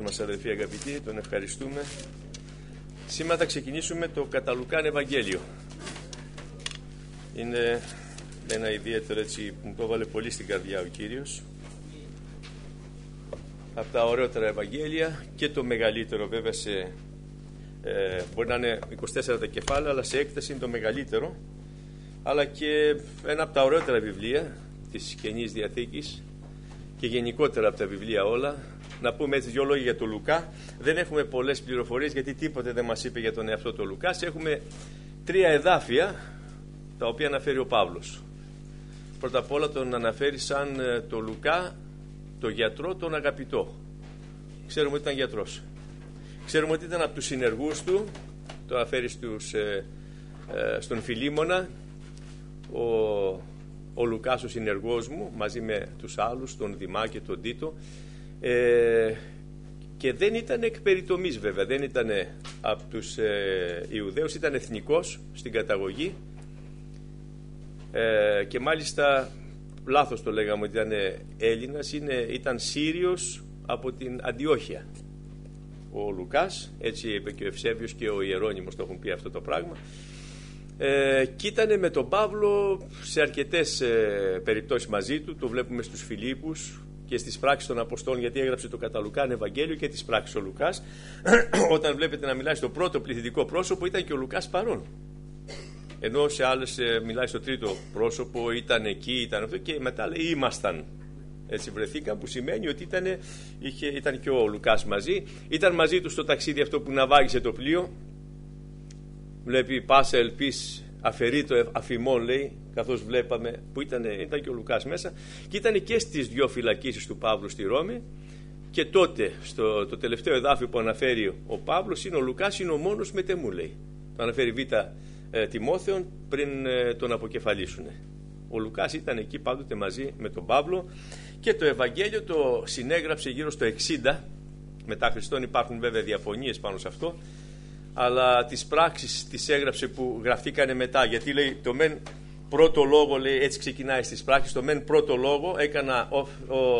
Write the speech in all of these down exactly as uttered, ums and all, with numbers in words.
μας αδελφοί αγαπητοί, τον ευχαριστούμε. Σήμερα θα ξεκινήσουμε το κατά Λουκάν Ευαγγέλιο. Είναι ένα ιδιαίτερο, έτσι, που μου το έβαλε πολύ στην καρδιά ο Κύριος. Από τα ωραιότερα Ευαγγέλια και το μεγαλύτερο, βέβαια, σε, ε, μπορεί να είναι είκοσι τέσσερα τα κεφάλαια, αλλά σε έκταση είναι το μεγαλύτερο. Αλλά και ένα από τα ωραιότερα βιβλία της Καινής Διαθήκης και γενικότερα από τα βιβλία όλα. Να πούμε έτσι δύο λόγια για τον Λουκά. Δεν έχουμε πολλές πληροφορίες, γιατί τίποτε δεν μας είπε για τον εαυτό του Λουκάς. Έχουμε τρία εδάφια τα οποία αναφέρει ο Παύλος. Πρώτα απ' όλα τον αναφέρει σαν τον Λουκά, τον γιατρό, τον αγαπητό. Ξέρουμε ότι ήταν γιατρός. Ξέρουμε ότι ήταν από τους συνεργούς του. Το αναφέρει στους, ε, ε, στον Φιλίμωνα. Ο, ο Λουκάς ο συνεργός μου, μαζί με τους άλλους, τον Δημά και τον Τίτο. Ε, και δεν ήταν εκ περιτομής, βέβαια, δεν ήταν από τους ε, Ιουδαίους, ήταν εθνικός στην καταγωγή, ε, και μάλιστα λάθος το λέγαμε ότι ήταν Έλληνας, είναι, ήταν Σύριος από την Αντιόχεια ο Λουκάς, έτσι είπε και ο Ευσέβιος και ο Ιερώνυμος, το έχουν πει αυτό το πράγμα. Ε, και ήταν με τον Παύλο σε αρκετές ε, περιπτώσεις μαζί του. Το βλέπουμε στους Φιλίππους και στις πράξεις των Αποστόλων, γιατί έγραψε το κατά Λουκάν Ευαγγέλιο και τις πράξεις ο Λουκάς. Όταν βλέπετε να μιλάει στο πρώτο πληθυντικό πρόσωπο, ήταν και ο Λουκάς παρόν. Ενώ σε άλλες ε, μιλάει στο τρίτο πρόσωπο, ήταν εκεί, ήταν αυτό, και μετά λέει ήμασταν. Έτσι βρεθήκαν, που σημαίνει ότι ήταν, είχε, ήταν και ο Λουκάς μαζί. Ήταν μαζί του στο ταξίδι αυτό που ναυάγησε το πλοίο. Βλέπει πάσα ελπίς αφαιρεί το αφημών, λέει, καθώς βλέπαμε, που ήταν, ήταν και ο Λουκάς μέσα, και ήταν και στις δυο φυλακίσεις του Παύλου στη Ρώμη. Και τότε, στο το τελευταίο εδάφιο που αναφέρει ο Παύλος, είναι ο Λουκάς είναι ο μόνος μετεμού, λέει. Το αναφέρει Β' ε, Τιμόθεον πριν ε, τον αποκεφαλίσουνε. Ο Λουκάς ήταν εκεί πάντοτε μαζί με τον Παύλο, και το Ευαγγέλιο το συνέγραψε γύρω στο εξήντα μετά Χριστόν. Υπάρχουν βέβαια διαφωνίες πάνω σε αυτό, αλλά τις πράξεις τις έγραψε που γραφτήκανε μετά, γιατί λέει το μεν πρώτο λόγο, λέει, έτσι ξεκινάει στις πράξεις, το μεν πρώτο λόγο έκανα ο, ο,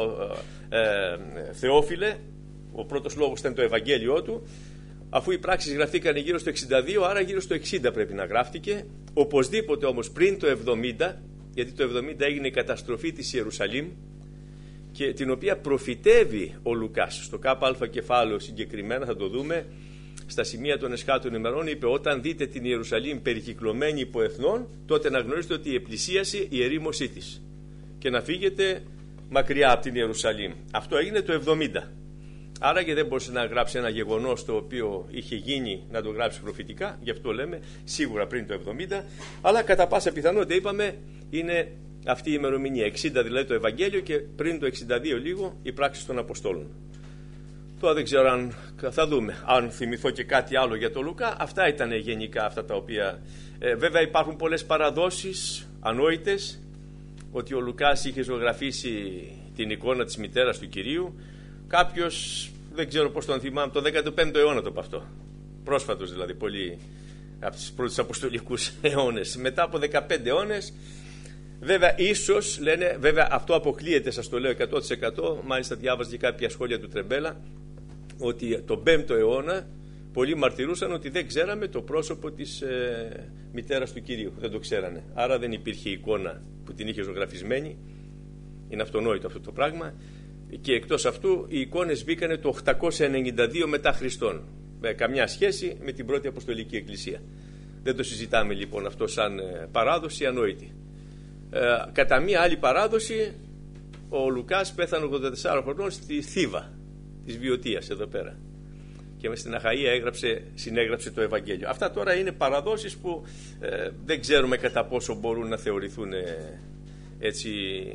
ε, Θεόφιλε, ο πρώτος λόγος ήταν το Ευαγγέλιο του, αφού οι πράξεις γραφτήκανε γύρω στο εξήντα δύο, άρα γύρω στο εξήντα πρέπει να γράφτηκε, οπωσδήποτε όμως πριν το εβδομήντα, γιατί το εβδομήντα έγινε η καταστροφή της Ιερουσαλήμ, και την οποία προφητεύει ο Λουκάς στο ΚΑ κεφάλαιο συγκεκριμένα, θα το δούμε στα σημεία των εσχάτων ημερών. Είπε: όταν δείτε την Ιερουσαλήμ περικυκλωμένη υπό εθνών, τότε να γνωρίζετε ότι επλησίασε η ερήμωσή της και να φύγετε μακριά από την Ιερουσαλήμ. Αυτό έγινε το εβδομήντα. Άρα και δεν μπορούσε να γράψει ένα γεγονός το οποίο είχε γίνει να το γράψει προφητικά, γι' αυτό λέμε σίγουρα πριν το εβδομήντα, αλλά κατά πάσα πιθανότητα είπαμε είναι αυτή η ημερομηνία, εξήντα δηλαδή το Ευαγγέλιο, και πριν το εξήντα δύο λίγο οι πράξεις των Αποστόλων. Τώρα δεν ξέρω αν θα δούμε, αν θυμηθώ και κάτι άλλο για τον Λουκά. Αυτά ήταν γενικά αυτά τα οποία ε, βέβαια υπάρχουν πολλές παραδόσεις ανόητες, ότι ο Λουκάς είχε ζωγραφίσει την εικόνα της μητέρας του Κυρίου. Κάποιος, δεν ξέρω πώς τον θυμάμαι, το δέκατο πέμπτο αιώνα το είπε αυτό, πρόσφατος δηλαδή, πολύ από τους πρώτους αποστολικούς αιώνες, μετά από δεκαπέντε αιώνες. Βέβαια, ίσως λένε, βέβαια αυτό αποκλείεται, σας το λέω εκατό τοις εκατό, μάλιστα διάβαζα και κάποια σχόλια του Τρεμπέλα, ότι τον πέμπτο αιώνα πολλοί μαρτυρούσαν ότι δεν ξέραμε το πρόσωπο της ε, μητέρας του Κυρίου, δεν το ξέρανε. Άρα δεν υπήρχε εικόνα που την είχε ζωγραφισμένη, είναι αυτονόητο αυτό το πράγμα, και εκτός αυτού οι εικόνες μπήκανε το οκτακόσια ενενήντα δύο μετά Χριστόν, με καμιά σχέση με την πρώτη Αποστολική Εκκλησία. Δεν το συζητάμε λοιπόν αυτό σαν ε, παράδοση ανόητη. Ε, κατά μία άλλη παράδοση, ο Λουκάς πέθανε ογδόντα τεσσάρων χρονών στη Θήβα της Βιωτίας εδώ πέρα, και μες στην Αχαΐα έγραψε, συνέγραψε το Ευαγγέλιο. Αυτά τώρα είναι παραδόσεις που ε, δεν ξέρουμε κατά πόσο μπορούν να θεωρηθούν ε, έτσι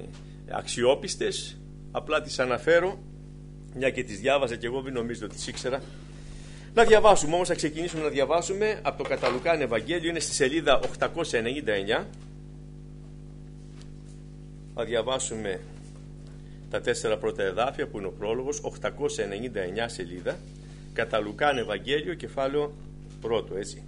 αξιόπιστες. Απλά τις αναφέρω, μια και τις διάβαζα και εγώ, δεν νομίζω ότι τις ήξερα. Να διαβάσουμε όμως, θα ξεκινήσουμε να διαβάσουμε από το κατά Λουκάν Ευαγγέλιο, είναι στη σελίδα οκτακόσια ενενήντα εννιά. Θα διαβάσουμε τα τέσσερα πρώτα εδάφια που είναι ο πρόλογος, οκτακόσια ενενήντα εννιά σελίδα, κατά Λουκάν Ευαγγέλιο, κεφάλαιο πρώτο, έτσι.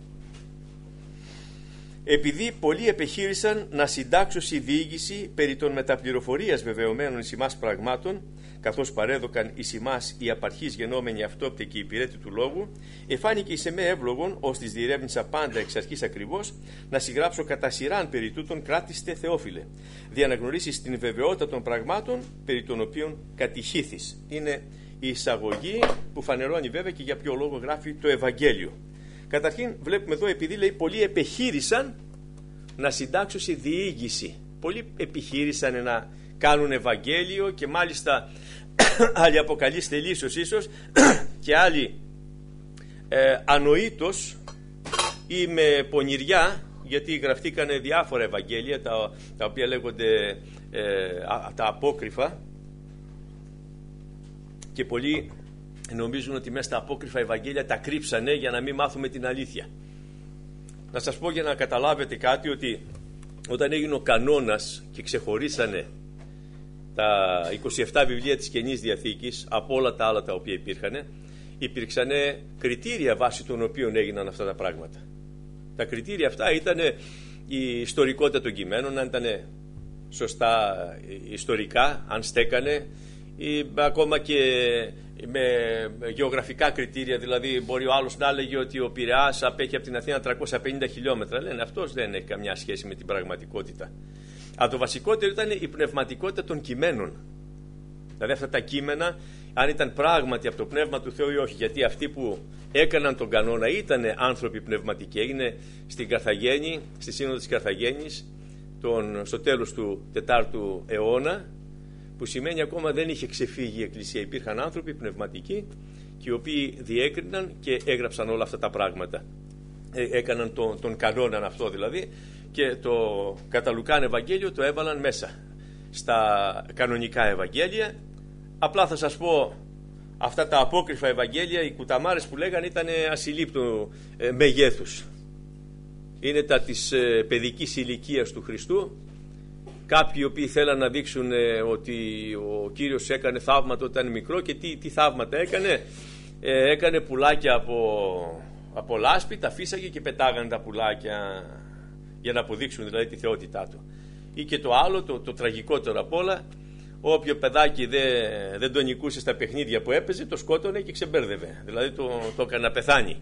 Επειδή πολλοί επιχείρησαν να συντάξουν η διοίκηση περί των μεταπληροφορίας βεβαιωμένων εις ημάς πραγμάτων, καθώς παρέδωκαν εις ημάς οι απαρχείς γενόμενοι αυτόπτε και υπηρέτη του λόγου, εφάνηκε εις εμέ εύλογον, ως της διερεύνησα πάντα εξ αρχής ακριβώς, να συγγράψω κατά σειράν περί τούτων κράτιστε Θεόφιλε, δια να γνωρίσεις την βεβαιότητα των πραγμάτων περί των οποίων κατηχήθης. Είναι η εισαγωγή που φανερώνει βέβαια και για ποιο λόγο γράφει το Ευαγγέλιο. Καταρχήν βλέπουμε εδώ, επειδή λέει πολλοί επεχείρησαν να συντάξουν σε διήγηση. Πολλοί επιχείρησαν να κάνουν Ευαγγέλιο και μάλιστα άλλοι αποκαλείστε λύσος ίσως και άλλοι ε, ανοήτως ή με πονηριά, γιατί γραφτήκανε διάφορα Ευαγγέλια τα, τα οποία λέγονται ε, α, τα απόκριφα, και πολλοί νομίζουν ότι μέσα στα απόκριφα Ευαγγέλια τα κρύψανε για να μην μάθουμε την αλήθεια. Να σας πω για να καταλάβετε κάτι, ότι όταν έγινε ο κανόνας και ξεχωρίσανε τα είκοσι επτά βιβλία της Καινής Διαθήκης από όλα τα άλλα τα οποία υπήρχαν, υπήρξαν κριτήρια βάσει των οποίων έγιναν αυτά τα πράγματα. Τα κριτήρια αυτά ήταν η ιστορικότητα των κειμένων, αν ήταν σωστά ιστορικά, αν στέκανε, ή ακόμα και με γεωγραφικά κριτήρια. Δηλαδή μπορεί ο άλλος να έλεγε ότι ο Πειραιάς απέχει από την Αθήνα τριακόσια πενήντα χιλιόμετρα. Λένε αυτός δεν έχει καμιά σχέση με την πραγματικότητα. Αλλά το βασικότερο ήταν η πνευματικότητα των κειμένων. Δηλαδή αυτά τα κείμενα, αν ήταν πράγματι από το Πνεύμα του Θεού ή όχι. Γιατί αυτοί που έκαναν τον κανόνα ήταν άνθρωποι πνευματικοί. Έγινε στην Καρθαγένη, στη Σύνοδο της Καρθαγένης, τον, στο τέλος του τετάρτου αιώνα, που σημαίνει ακόμα δεν είχε ξεφύγει η Εκκλησία. Υπήρχαν άνθρωποι πνευματικοί και οι οποίοι διέκριναν και έγραψαν όλα αυτά τα πράγματα. Ε, έκαναν τον, τον κανόνα αυτό δηλαδή, και το κατά Λουκάν Ευαγγέλιο το έβαλαν μέσα στα κανονικά Ευαγγέλια. Απλά θα σας πω, αυτά τα απόκριφα Ευαγγέλια, οι κουταμάρες που λέγανε, ήταν ασυλλήπτου ε, μεγέθους. Είναι τα της ε, παιδικής ηλικίας του Χριστού. Κάποιοι οι οποίοι θέλαν να δείξουν ε, ότι ο Κύριος έκανε θαύματα όταν ήταν μικρό, και τι, τι θαύματα έκανε. Ε, έκανε πουλάκια από, από λάσπη, τα φύσαγε και πετάγανε τα πουλάκια για να αποδείξουν δηλαδή τη θεότητά του. Ή και το άλλο, το, το τραγικότερο απ' όλα, όποιο παιδάκι δεν, δεν τον νικούσε στα παιχνίδια που έπαιζε, το σκότωνε και ξεμπέρδευε. Δηλαδή το, το έκανε να πεθάνει.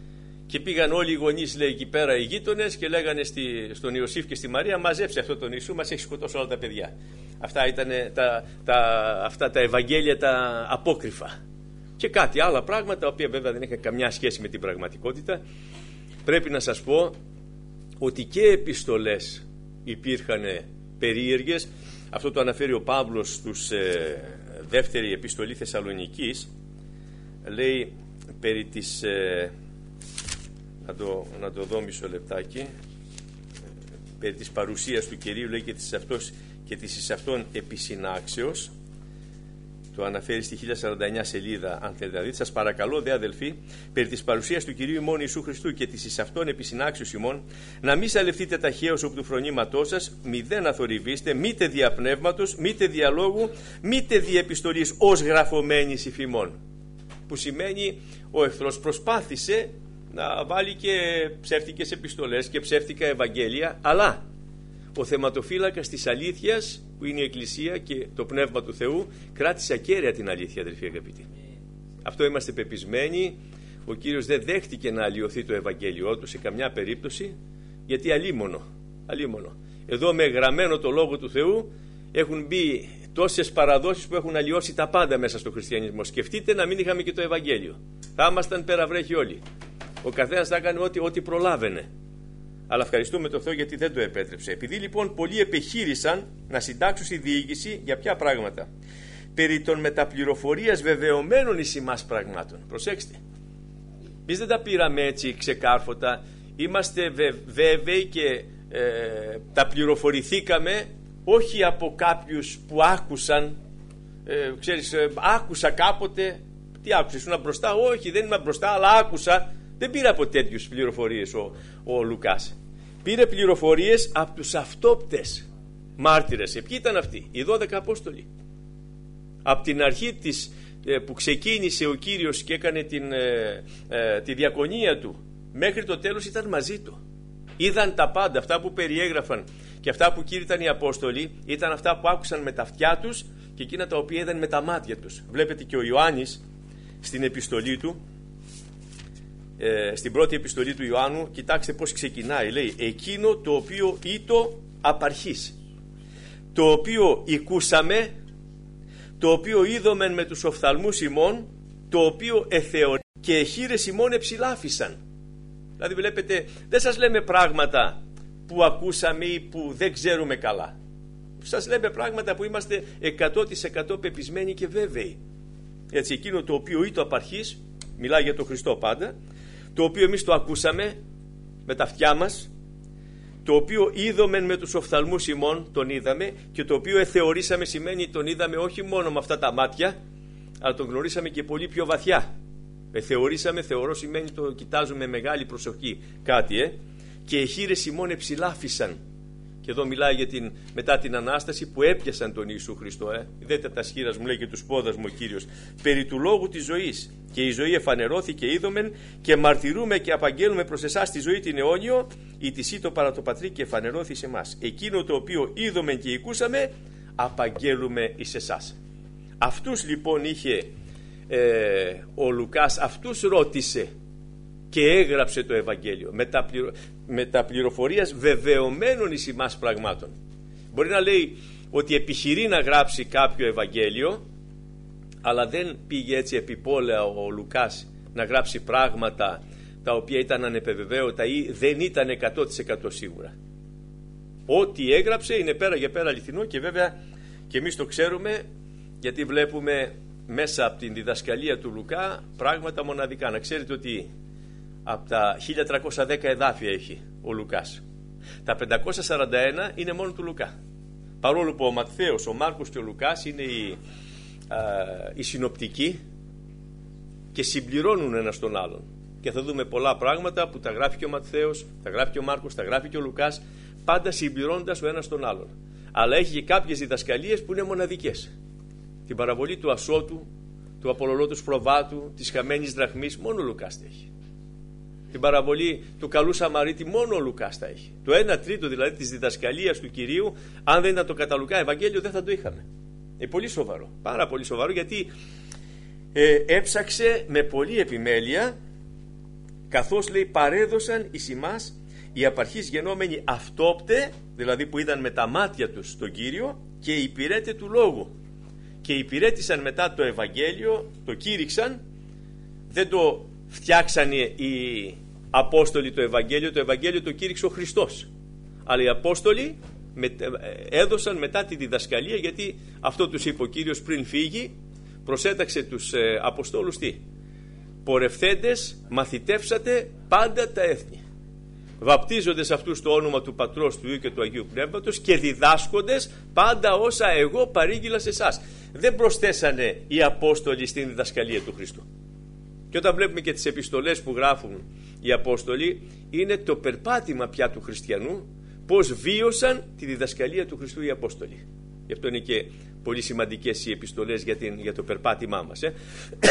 Και πήγαν όλοι οι γονείς, λέει, εκεί πέρα οι γείτονες, και λέγανε στη, στον Ιωσήφ και στη Μαρία, μαζέψε αυτόν τον Ιησού, μας έχει σκοτώσει όλα τα παιδιά. Αυτά ήταν τα, τα, αυτά τα Ευαγγέλια τα απόκριφα. Και κάτι άλλα πράγματα, τα οποία βέβαια δεν είχαν καμιά σχέση με την πραγματικότητα. Πρέπει να σας πω ότι και επιστολές υπήρχαν περίεργες. Αυτό το αναφέρει ο Παύλος στους ε, δεύτερη επιστολή Θεσσαλονικής. Λέει περί της... Ε, Να το, να το δω μισό λεπτάκι. Περί της παρουσίας του Κυρίου, λέει, και της αυτός και της εις αυτόν επισυνάξεως. Το αναφέρει στη χίλια σαράντα εννιά σελίδα, αν θέλετε να δείτε. Σας παρακαλώ, δε αδελφοί, περί της παρουσίας του Κυρίου ημών Ιησού Χριστού και της εις αυτόν επισυνάξεως ημών, να μη σαλευτείτε ταχαίως οπ' του φρονήματός σας, μη δεν αθορυβήστε, μήτε δια πνεύματος, μήτε διαλόγου, μήτε δια επιστολής ως γραφωμένης υφημών. Που σημαίνει ο εχθρός προσπάθησε να βάλει και ψεύτικες επιστολές και ψεύτικα Ευαγγέλια, αλλά ο θεματοφύλακας της αλήθειας, που είναι η Εκκλησία και το Πνεύμα του Θεού, κράτησε ακέραια την αλήθεια, αδελφοί αγαπητοί. Αυτό είμαστε πεπισμένοι. Ο Κύριος δεν δέχτηκε να αλλοιωθεί το Ευαγγέλιό του σε καμιά περίπτωση, γιατί αλίμονο, αλίμονο. Εδώ με γραμμένο το Λόγο του Θεού έχουν μπει τόσες παραδόσεις που έχουν αλλοιώσει τα πάντα μέσα στο χριστιανισμό. Σκεφτείτε να μην είχαμε και το Ευαγγέλιο. Θα ήμασταν περαβρέχοι όλοι. Ο καθένας θα έκανε ό,τι, ό,τι προλάβαινε. Αλλά ευχαριστούμε τον Θεό γιατί δεν το επέτρεψε. Επειδή λοιπόν πολλοί επιχείρησαν να συντάξουν στη διοίκηση για ποια πράγματα? Περί των μεταπληροφορίας βεβαιωμένων εις ημάς πραγμάτων. Προσέξτε. Εμείς δεν τα πήραμε έτσι ξεκάρφωτα. Είμαστε βε, βέβαιοι και ε, τα πληροφορηθήκαμε όχι από κάποιους που άκουσαν. Ε, ξέρεις, ε, άκουσα κάποτε. Τι άκουσες, ήσουν μπροστά? Όχι, δεν είμαι μπροστά, αλλά άκουσα. Δεν πήρε από τέτοιους πληροφορίες ο, ο Λουκάς. Πήρε πληροφορίες από τους αυτόπτες μάρτυρες. Ε, ποιοι ήταν αυτοί? Οι δώδεκα Απόστολοι. Από την αρχή της, ε, που ξεκίνησε ο Κύριος και έκανε την, ε, ε, τη διακονία του, μέχρι το τέλος ήταν μαζί του. Είδαν τα πάντα. Αυτά που περιέγραφαν και αυτά που κήρυταν οι Απόστολοι ήταν αυτά που άκουσαν με τα αυτιά τους και εκείνα τα οποία είδαν με τα μάτια τους. Βλέπετε και ο Ιωάννης στην επιστολή του, ε, στην πρώτη επιστολή του Ιωάννου, κοιτάξτε πώς ξεκινάει. Λέει, εκείνο το οποίο ήτο απαρχής, το οποίο οικούσαμε, το οποίο είδομεν με τους οφθαλμούς ημών, το οποίο εθεωρεί και εχείρες ημών εψηλάφισαν. Δηλαδή βλέπετε, δεν σας λέμε πράγματα που ακούσαμε ή που δεν ξέρουμε καλά. Σας λέμε πράγματα που είμαστε εκατό τοις εκατό πεπισμένοι και βέβαιοι. Έτσι, εκείνο το οποίο ήτο απαρχής, μιλάει για τον Χριστό πάντα, το οποίο εμείς το ακούσαμε με τα αυτιά μας, το οποίο είδομεν με τους οφθαλμούς ημών, τον είδαμε, και το οποίο εθεωρήσαμε σημαίνει τον είδαμε όχι μόνο με αυτά τα μάτια, αλλά τον γνωρίσαμε και πολύ πιο βαθιά. Εθεωρήσαμε, θεωρώ σημαίνει το κοιτάζουμε με μεγάλη προσοχή κάτι, ε, και εχείρες ημών εψηλάφισαν. Και εδώ μιλάει για την, μετά την Ανάσταση που έπιασαν τον Ιησού Χριστό. Ε. Δέτε τα σχήρας μου, λέει, και τους πόδας μου ο Κύριος. Περί του λόγου της ζωής. Και η ζωή εφανερώθηκε είδομεν και μαρτυρούμε και απαγγέλουμε προς εσάς τη ζωή την αιώνιο, η της ήτο παρά το Πατρί και εφανερώθη σε εμάς. Εκείνο το οποίο είδομεν και ακούσαμε, απαγγέλουμε εις εσάς. Αυτούς λοιπόν είχε ε, ο Λουκάς, αυτούς ρώτησε και έγραψε το Ευαγγέλιο με τα, πληρο... με τα πληροφορίας βεβαιωμένων εις ημάς πραγμάτων. Μπορεί να λέει ότι επιχειρεί να γράψει κάποιο Ευαγγέλιο, αλλά δεν πήγε έτσι επιπόλαια ο Λουκάς να γράψει πράγματα τα οποία ήταν ανεπεβεβαίωτα ή δεν ήταν εκατό τοις εκατό σίγουρα. Ό,τι έγραψε είναι πέρα για πέρα αληθινό, και βέβαια και εμείς το ξέρουμε, γιατί βλέπουμε μέσα από την διδασκαλία του Λουκά πράγματα μοναδικά. Να ξέρετε ότι από τα χίλια τριακόσια δέκα εδάφια έχει ο Λουκάς, τα πεντακόσια σαράντα ένα είναι μόνο του Λουκά. Παρόλο που ο Ματθαίος, ο Μάρκος και ο Λουκάς είναι οι, α, οι συνοπτικοί και συμπληρώνουν ένας τον άλλον. Και θα δούμε πολλά πράγματα που τα γράφει και ο Ματθαίος, τα γράφει και ο Μάρκος, τα γράφει και ο Λουκάς, πάντα συμπληρώνοντας ο ένας τον άλλον. Αλλά έχει και κάποιες διδασκαλίες που είναι μοναδικές. Την παραβολή του ασώτου, του απολολότους προβάτου, της χαμένης δραχμής, μόνο ο Λουκάς τα έχει. Την παραβολή του καλού Σαμαρίτη, μόνο ο Λουκάς τα έχει. Το ένα τρίτο δηλαδή της διδασκαλίας του Κυρίου, αν δεν ήταν το κατά Λουκά Ευαγγέλιο, δεν θα το είχαμε. Είναι πολύ σοβαρό, πάρα πολύ σοβαρό, γιατί ε, έψαξε με πολλή επιμέλεια, καθώς λέει παρέδωσαν εις ημάς οι απαρχείς γενόμενοι αυτόπτε, δηλαδή που είδαν με τα μάτια τους τον Κύριο, και οι υπηρέτε του λόγου. Και υπηρέτησαν μετά το Ευαγγέλιο, το κήρυξαν, δεν το φτιάξανε οι Απόστολοι το Ευαγγέλιο, το Ευαγγέλιο το κήρυξε ο Χριστός. Αλλά οι Απόστολοι με, έδωσαν μετά τη διδασκαλία, γιατί αυτό τους είπε ο Κύριος πριν φύγει, προσέταξε τους ε, Αποστόλους τι? Πορευθέντες μαθητεύσατε πάντα τα έθνη, βαπτίζοντες αυτούς το όνομα του Πατρός, του Υιού και του Αγίου Πνεύματος, και διδάσκοντες πάντα όσα εγώ παρήγγειλα σε εσάς. Δεν προσθέσανε οι Απόστολοι στην διδασκαλία του Χριστού. Και όταν βλέπουμε και τις επιστολές που γράφουν οι Απόστολοι, είναι το περπάτημα πια του χριστιανού, πώς βίωσαν τη διδασκαλία του Χριστού οι Απόστολοι. Γι' αυτό είναι και πολύ σημαντικές οι επιστολές για, την, για το περπάτημά μας. Ε.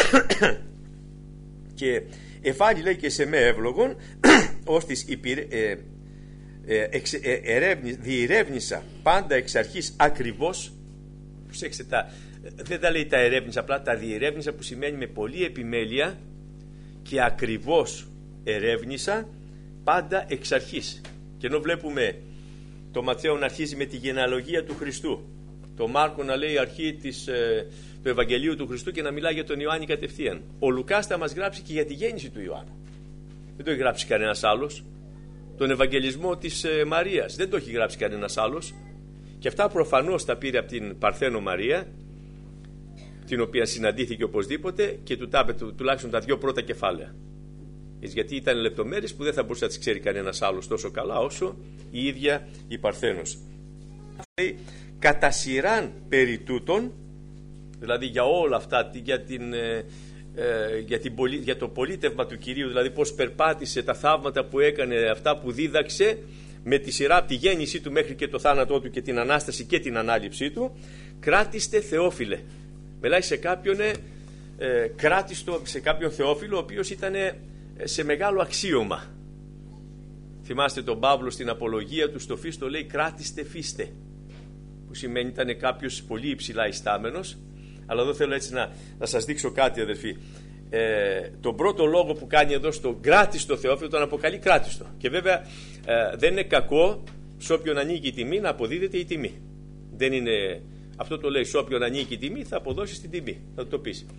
Και εφάνει, λέει, και σε με εύλογον, ως της υπηρε, ε, ε, εξ, ε, ερεύνη, διερεύνησα πάντα εξ αρχής ακριβώς. Προσέξτε, τα, δεν τα λέει τα ερεύνησα, απλά τα διερεύνησα, που σημαίνει με πολλή επιμέλεια και ακριβώς ερεύνησα πάντα εξ αρχής. Και ενώ βλέπουμε το Ματθαίο να αρχίζει με τη γενεαλογία του Χριστού, το Μάρκο να λέει αρχή της, ε, του Ευαγγελίου του Χριστού και να μιλάει για τον Ιωάννη κατευθείαν, ο Λουκάς θα μας γράψει και για τη γέννηση του Ιωάννου. Δεν το έχει γράψει κανένας άλλος. Τον Ευαγγελισμό της ε, Μαρίας δεν το έχει γράψει κανένας άλλος. Και αυτά προφανώς τα πήρε από την Παρθένο Μαρία, την οποία συναντήθηκε οπωσδήποτε, και του τάπε του, τουλάχιστον τα δύο πρώτα κεφάλαια. Γιατί ήταν λεπτομέρειες που δεν θα μπορούσε να τις ξέρει κανένας άλλος τόσο καλά όσο η ίδια η Παρθένος. Κατά σειράν περί τούτων, δηλαδή για όλα αυτά, για, την, ε, για, την, για το πολίτευμα του Κυρίου, δηλαδή πώς περπάτησε, τα θαύματα που έκανε, αυτά που δίδαξε, με τη σειρά από τη γέννησή του μέχρι και το θάνατό του και την Ανάσταση και την Ανάληψή του, κράτιστε Θεόφιλε. Μιλάει σε κάποιον ε, κράτιστο, σε κάποιον Θεόφιλο, ο οποίος ήταν σε μεγάλο αξίωμα. Θυμάστε τον Παύλο στην απολογία του στο Φίστο, λέει κράτιστε φίστε. που σημαίνει ήταν κάποιος πολύ υψηλά ιστάμενος. Αλλά εδώ θέλω έτσι να, να σας δείξω κάτι, αδελφοί. Ε, τον πρώτο λόγο που κάνει εδώ στον κράτιστο Θεόφιλο τον αποκαλεί κράτιστο. Και βέβαια ε, δεν είναι κακό σε όποιον ανήκει η τιμή να αποδίδεται η τιμή. Δεν είναι, αυτό το λέει, σε όποιον ανήκει η τιμή θα αποδώσεις την τιμή, θα το πεις.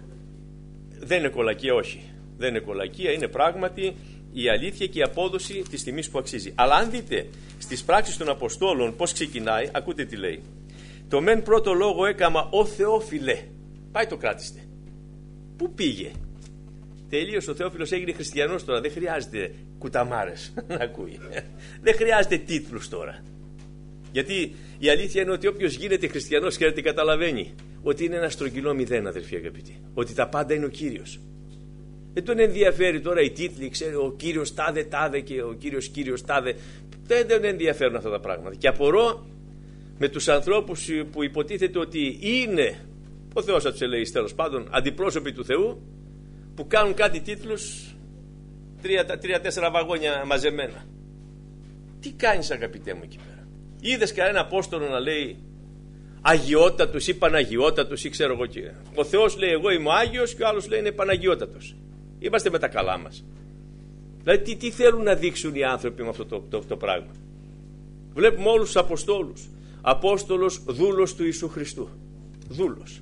Δεν είναι κολακία, όχι. Δεν είναι κολακία, είναι πράγματι η αλήθεια και η απόδοση της τιμής που αξίζει. Αλλά αν δείτε στις πράξεις των Αποστόλων πώς ξεκινάει, ακούτε τι λέει. Το μεν πρώτο λόγο έκαμα ο Θεόφιλε. Πάει το κράτηστε. Πού πήγε? Τελείωσε ο Θεόφιλος, έγινε χριστιανός τώρα. Δεν χρειάζεται κουταμάρες να ακούει. Δεν χρειάζεται τίτλους τώρα. Γιατί η αλήθεια είναι ότι όποιος γίνεται χριστιανός, ξέρετε, καταλαβαίνει ότι είναι ένα στρογγυλό μηδέν, αδερφοί αγαπητοί. Ότι τα πάντα είναι ο Κύριος. Δεν τον ενδιαφέρει τώρα οι τίτλοι, ξέρει, ο Κύριος τάδε τάδε και ο Κύριος Κύριος τάδε. Δεν τον ενδιαφέρουν αυτά τα πράγματα. Και απορώ με τους ανθρώπους που υποτίθεται ότι είναι, ο Θεός θα τους ελέγξει τέλος πάντων, αντιπρόσωποι του Θεού, που κάνουν κάτι τίτλους τρία-τέσσερα βαγόνια μαζεμένα. Τι κάνεις, αγαπητέ μου, εκεί πέρα? Είδες κανένα Απόστολο να λέει Αγιότατος ή Παναγιώτατος ή ξέρω εγώ τι? Ο Θεός λέει εγώ είμαι ο Άγιος και ο άλλος λέει είναι Παναγιώτατος. Είμαστε με τα καλά μας. Δηλαδή τι, τι θέλουν να δείξουν οι άνθρωποι με αυτό το, το, το πράγμα? Βλέπουμε όλους τους Αποστόλους. Απόστολος, δούλος του Ιησού Χριστού. Δούλος.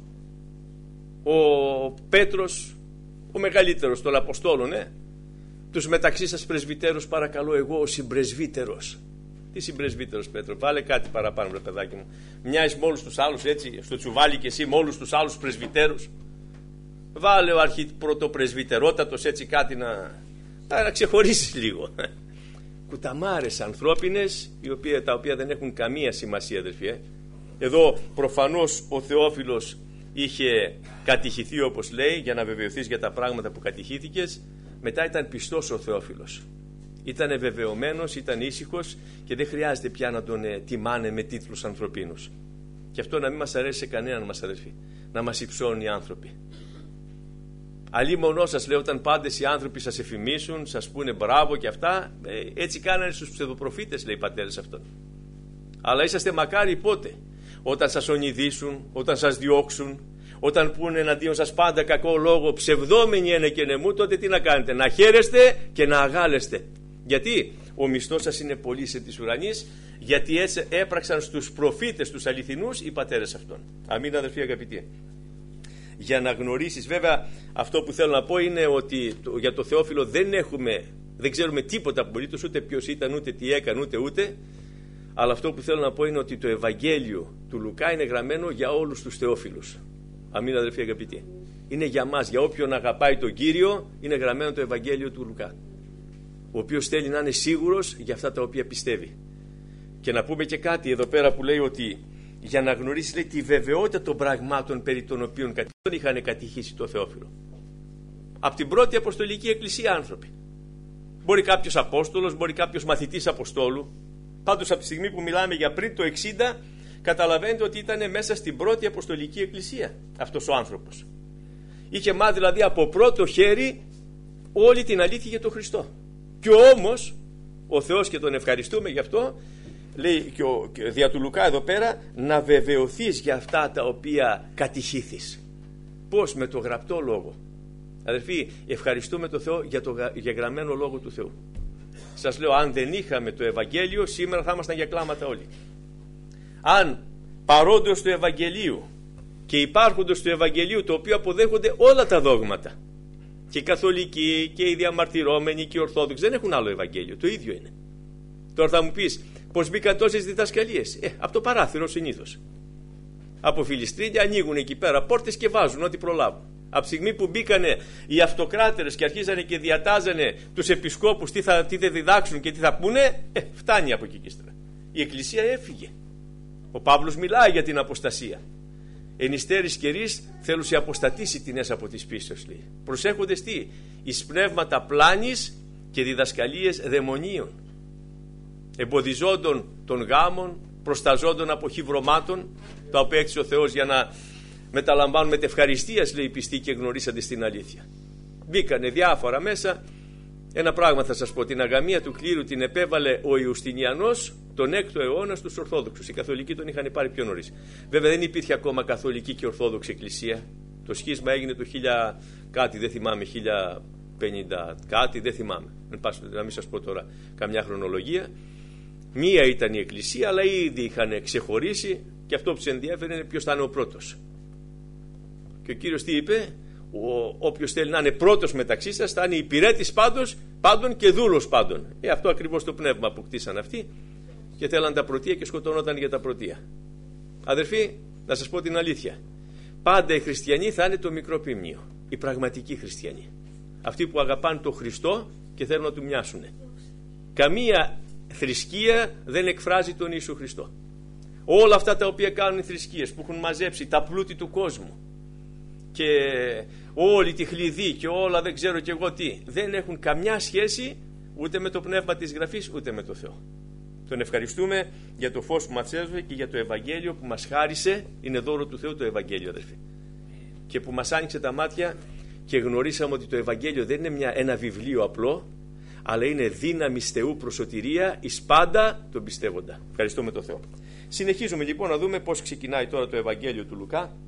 Ο Πέτρος, ο μεγαλύτερος των Αποστόλων, ε? Τους μεταξύ σας πρεσβυτέρους παρακαλώ εγώ ο συμπρεσβύτερος. Τι συμπρεσβύτερος, Πέτρο? Βάλε κάτι παραπάνω, ρε παιδάκι μου. Μοιάζεις με όλους τους άλλους έτσι, στο τσουβάλι και εσύ με όλους τους άλλους πρεσβυτέρους. Βάλε ο αρχιπρωτοπρεσβυτερότατος έτσι κάτι να, να ξεχωρίσεις λίγο. Κουταμάρες ανθρώπινες, οι οποίες, τα οποία δεν έχουν καμία σημασία, αδερφοί. Ε. Εδώ προφανώς ο Θεόφιλος είχε κατηχηθεί, όπως λέει, για να βεβαιωθείς για τα πράγματα που κατηχήθηκες. Μετά ήταν πιστός ο Θεόφιλος. Ήταν βεβαιωμένος, ήταν ήσυχος και δεν χρειάζεται πια να τον ε, τιμάνε με τίτλους ανθρωπίνους. Και αυτό να μην μας αρέσει σε κανέναν μας, αδερφοί. Να μας υψώνουν οι άνθρωποι. Αλλή μονό σας λέω, όταν πάντες οι άνθρωποι σας εφημίσουν, σας πούνε μπράβο και αυτά, ε, έτσι κάνανε στους ψευδοπροφήτες, λέει οι πατέρες αυτών. Αλλά είσαστε μακάρι πότε? Όταν σας ονειδήσουν, όταν σας διώξουν, όταν πούνε εναντίον σας πάντα κακό λόγο, ψευδόμενοι είναι και νεμού, τότε τι να κάνετε? Να χαίρεστε και να αγάλεστε. Γιατί ο μισθός σας είναι πολύ σε της ουρανής, γιατί έτσι έπραξαν στους προφήτες, τους αληθινούς, οι πατέρες αυτών. Αμήν, αδερφοί αγαπητοί. Για να γνωρίσεις, βέβαια, αυτό που θέλω να πω είναι ότι το, για το Θεόφιλο δεν έχουμε, δεν ξέρουμε τίποτα απολύτως, ούτε ποιος ήταν, ούτε τι έκανε, ούτε ούτε. Αλλά αυτό που θέλω να πω είναι ότι το Ευαγγέλιο του Λουκά είναι γραμμένο για όλους τους Θεόφιλους. Αμήν, αδερφοί αγαπητοί. Είναι για μας, για όποιον αγαπάει τον Κύριο, είναι γραμμένο το Ευαγγέλιο του Λουκά. Ο οποίος θέλει να είναι σίγουρος για αυτά τα οποία πιστεύει. Και να πούμε και κάτι εδώ πέρα που λέει ότι για να γνωρίσεις, λέει, τη βεβαιότητα των πραγμάτων περί των οποίων είχαν κατηχήσει το Θεόφιλο. Από την πρώτη Αποστολική Εκκλησία άνθρωποι. Μπορεί κάποιος Απόστολος, μπορεί κάποιος μαθητής Αποστόλου. Πάντως από τη στιγμή που μιλάμε για πριν το εξήντα, καταλαβαίνετε ότι ήταν μέσα στην πρώτη Αποστολική Εκκλησία αυτός ο άνθρωπος. Είχε μάθει δηλαδή από πρώτο χέρι όλη την αλήθεια για τον Χριστό. Και όμως ο Θεός, και τον ευχαριστούμε γι' αυτό, λέει και, ο, και δια του Λουκά εδώ πέρα, να βεβαιωθείς για αυτά τα οποία κατηχήθης. Πώς? Με το γραπτό λόγο. Αδερφοί, ευχαριστούμε τον Θεό για το για γραμμένο λόγο του Θεού. Σας λέω, αν δεν είχαμε το Ευαγγέλιο, σήμερα θα ήμασταν για κλάματα όλοι. Αν παρόντος του Ευαγγελίου και υπάρχοντος του Ευαγγελίου, το οποίο αποδέχονται όλα τα δόγματα, και οι καθολικοί και οι διαμαρτυρόμενοι και οι ορθόδοξοι δεν έχουν άλλο Ευαγγέλιο, το ίδιο είναι. Τώρα θα μου πεις, πως μπήκαν τόσες διδασκαλίες? Ε, από το παράθυρο συνήθως. Από Φιλιστρίνια ανοίγουν εκεί πέρα πόρτες και βάζουν ό,τι προλάβουν. Από τη στιγμή που μπήκανε οι αυτοκράτορες και αρχίζανε και διατάζανε τους επισκόπους τι θα, τι θα διδάξουν και τι θα πούνε, ε, φτάνει από εκεί και ύστερα. Η Εκκλησία έφυγε. Ο Παύλος μιλάει για την αποστασία. Εν υστέρης καιρής θέλουσε αποστατήσει τινές από τις πίστεως, λέει. Προσέχοντες τι? Εις πνεύματα πλάνης και διδασκαλίες δαιμονίων, εμποδιζόντων των γάμων, προσταζόντων από χυβρωμάτων, τα οποία έκτισε ο Θεός για να μεταλαμβάνουν μετευχαριστίας, λέει, πιστοί και γνωρίσατε στην αλήθεια. Μπήκανε διάφορα μέσα. Ένα πράγμα θα σας πω, την αγαμία του κλήρου την επέβαλε ο Ιουστινιανός, τον έκτο αιώνα στους Ορθόδοξους. Οι Καθολικοί τον είχαν πάρει πιο νωρίς. Βέβαια δεν υπήρχε ακόμα Καθολική και Ορθόδοξη Εκκλησία. Το σχίσμα έγινε το χίλια κάτι, δεν θυμάμαι, χίλια πενήντα κάτι, δεν θυμάμαι. Να μην σας πω τώρα καμιά χρονολογία. Μία ήταν η Εκκλησία, αλλά ήδη είχαν ξεχωρίσει και αυτό που τους ενδιαφέρει είναι ποιος θα είναι ο πρώτος. Και ο Κύριος τι είπε? Όποιος θέλει να είναι πρώτος μεταξύ σας θα είναι υπηρέτης πάντως, πάντων και δούλος πάντων. Ε, αυτό ακριβώς το πνεύμα που κτίσαν αυτοί και θέλαν τα πρωτεία και σκοτώνονταν για τα πρωτεία. Αδερφοί, να σας πω την αλήθεια. Πάντα οι χριστιανοί θα είναι το μικρό ποιμνίο. Οι πραγματικοί χριστιανοί. Αυτοί που αγαπάνε τον Χριστό και θέλουν να του μοιάσουν. Καμία θρησκεία δεν εκφράζει τον Ιησού Χριστό. Όλα αυτά τα οποία κάνουν οι θρησκείες που έχουν μαζέψει τα πλούτη του κόσμου και όλη τη χλειδί και όλα δεν ξέρω και εγώ τι, δεν έχουν καμιά σχέση ούτε με το πνεύμα της Γραφής ούτε με το Θεό. Τον ευχαριστούμε για το φως που μας έδωσε και για το Ευαγγέλιο που μας χάρισε. Είναι δώρο του Θεού το Ευαγγέλιο, αδερφοί, και που μας άνοιξε τα μάτια και γνωρίσαμε ότι το Ευαγγέλιο δεν είναι μια, ένα βιβλίο απλό, αλλά είναι δύναμη Θεού προς σωτηρία εις πάντα τον πιστεύοντα. Ευχαριστούμε τον Θεό. Συνεχίζουμε λοιπόν να δούμε πώς ξεκινάει τώρα το Ευαγγέλιο του Λουκά.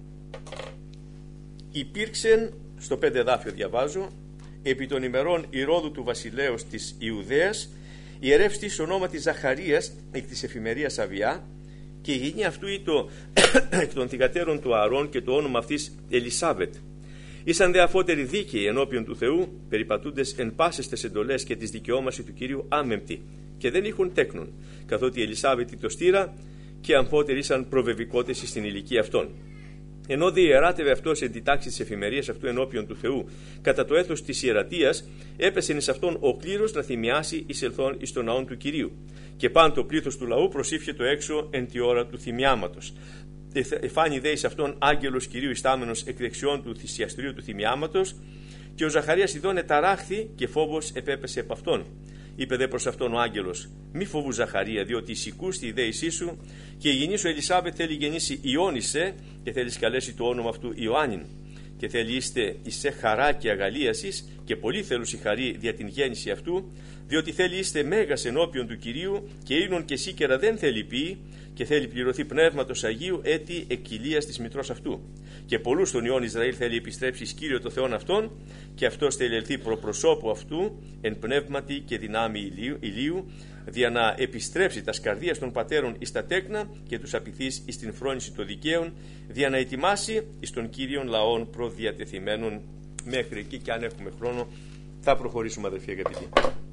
Υπήρξεν, στο πέντε εδάφιο διαβάζω, επί των ημερών Ηρώδου του βασιλέως της Ιουδαίας, ιερεύστης ονόματι Ζαχαρίας εκ της εφημερίας Αβιά, και η γενή αυτού ήτο εκ των θυγατέρων του Ααρών και το όνομα αυτής Ελισάβετ. Ήσαν δε αφότεροι δίκαιοι ενώπιον του Θεού, περιπατούντες εν πάσες τες εντολές και της δικαιώμασης του Κυρίου άμεμπτοι, και δεν είχουν τέκνον, καθότι η Ελισάβετ το στήρα και αμφότεροι ήσαν προβεβικότες στην ηλικία αυτών. Ενώ δε ιεράτευε αυτός εν τη τάξη της εφημερίας αυτού ενώπιον του Θεού, κατά το έθος της ιερατείας, έπεσε εις αυτόν ο κλήρος να θυμιάσει εις ελθόν εις τον ναόν του Κυρίου. Και παν το πλήθος του λαού προσήφιε το έξω εν τη ώρα του θυμιάματος. Εφάνει δε εις αυτόν άγγελος Κυρίου ιστάμενος εκ δεξιών του θυσιαστηρίου του θυμιάματος, και ο Ζαχαρίας ειδών εταράχθη και φόβος επέπεσε επ' αυτόν. Είπε δε προς αυτόν ο άγγελος: μη φοβού Ζαχαρία, διότι εισηκούστη η δέησή σου, και η γυνή σου Ελισάβετ θέλει γεννήσει Ιώνησε, και θέλει καλέσει το όνομα αυτού Ιωάννην. Και θέλει είστε εις χαρά και αγαλίασης, και πολύ θέλουσι χαρή δια την γέννηση αυτού, διότι θέλει είστε μέγας ενώπιον του Κυρίου, και ίνον και σίκερα δεν θέλει πει, και θέλει πληρωθεί πνεύματος Αγίου έτη εκκυλίας της μητρός αυτού. Και πολλούς των ιών Ισραήλ θέλει επιστρέψει εις Κύριο το Θεόν αυτόν, και αυτός θέλει ελθεί προπροσώπου αυτού εν πνεύματι και δυνάμει ηλίου, ηλίου, δια να επιστρέψει τα καρδίας των πατέρων εις τα τέκνα και τους απειθείς εις την φρόνηση των δικαίων, δια να ετοιμάσει εις των Κύριων λαών προδιατεθειμένων. Μέχρι εκεί, και αν έχουμε χρόνο θα προχωρήσουμε, αδελφοί αγαπητοί.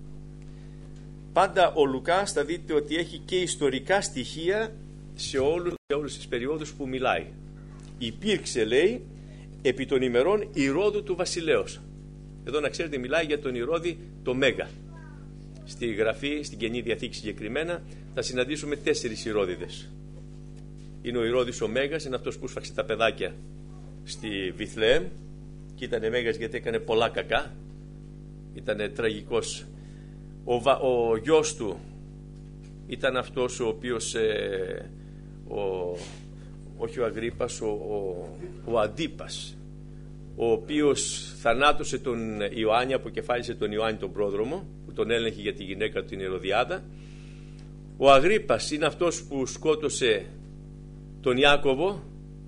Πάντα ο Λουκάς θα δείτε ότι έχει και ιστορικά στοιχεία σε όλους, σε όλους τις περιόδους που μιλάει. Υπήρξε, λέει, επί των ημερών Ηρώδου του βασιλέως. Εδώ να ξέρετε μιλάει για τον Ηρώδη το Μέγα. Στη Γραφή, στην Καινή Διαθήκη συγκεκριμένα, θα συναντήσουμε τέσσερις Ηρώδηδες. Είναι ο Ηρώδης ο Μέγας, είναι αυτός που σφαξε τα παιδάκια στη Βιθλεέμ και ήταν Μέγας γιατί έκανε πολλά κακά. Ήταν τραγικός. Ο, βα, ο γιος του ήταν αυτός ο οποίος ε, ο, όχι ο Αγρίπας, ο, ο, ο Αντίπας, ο οποίος θανάτωσε τον Ιωάννη, αποκεφάλισε τον Ιωάννη τον πρόδρομο, που τον έλεγχε για τη γυναίκα του την Ηρωδιάδα. Ο Αγρίπας είναι αυτός που σκότωσε τον Ιάκωβο,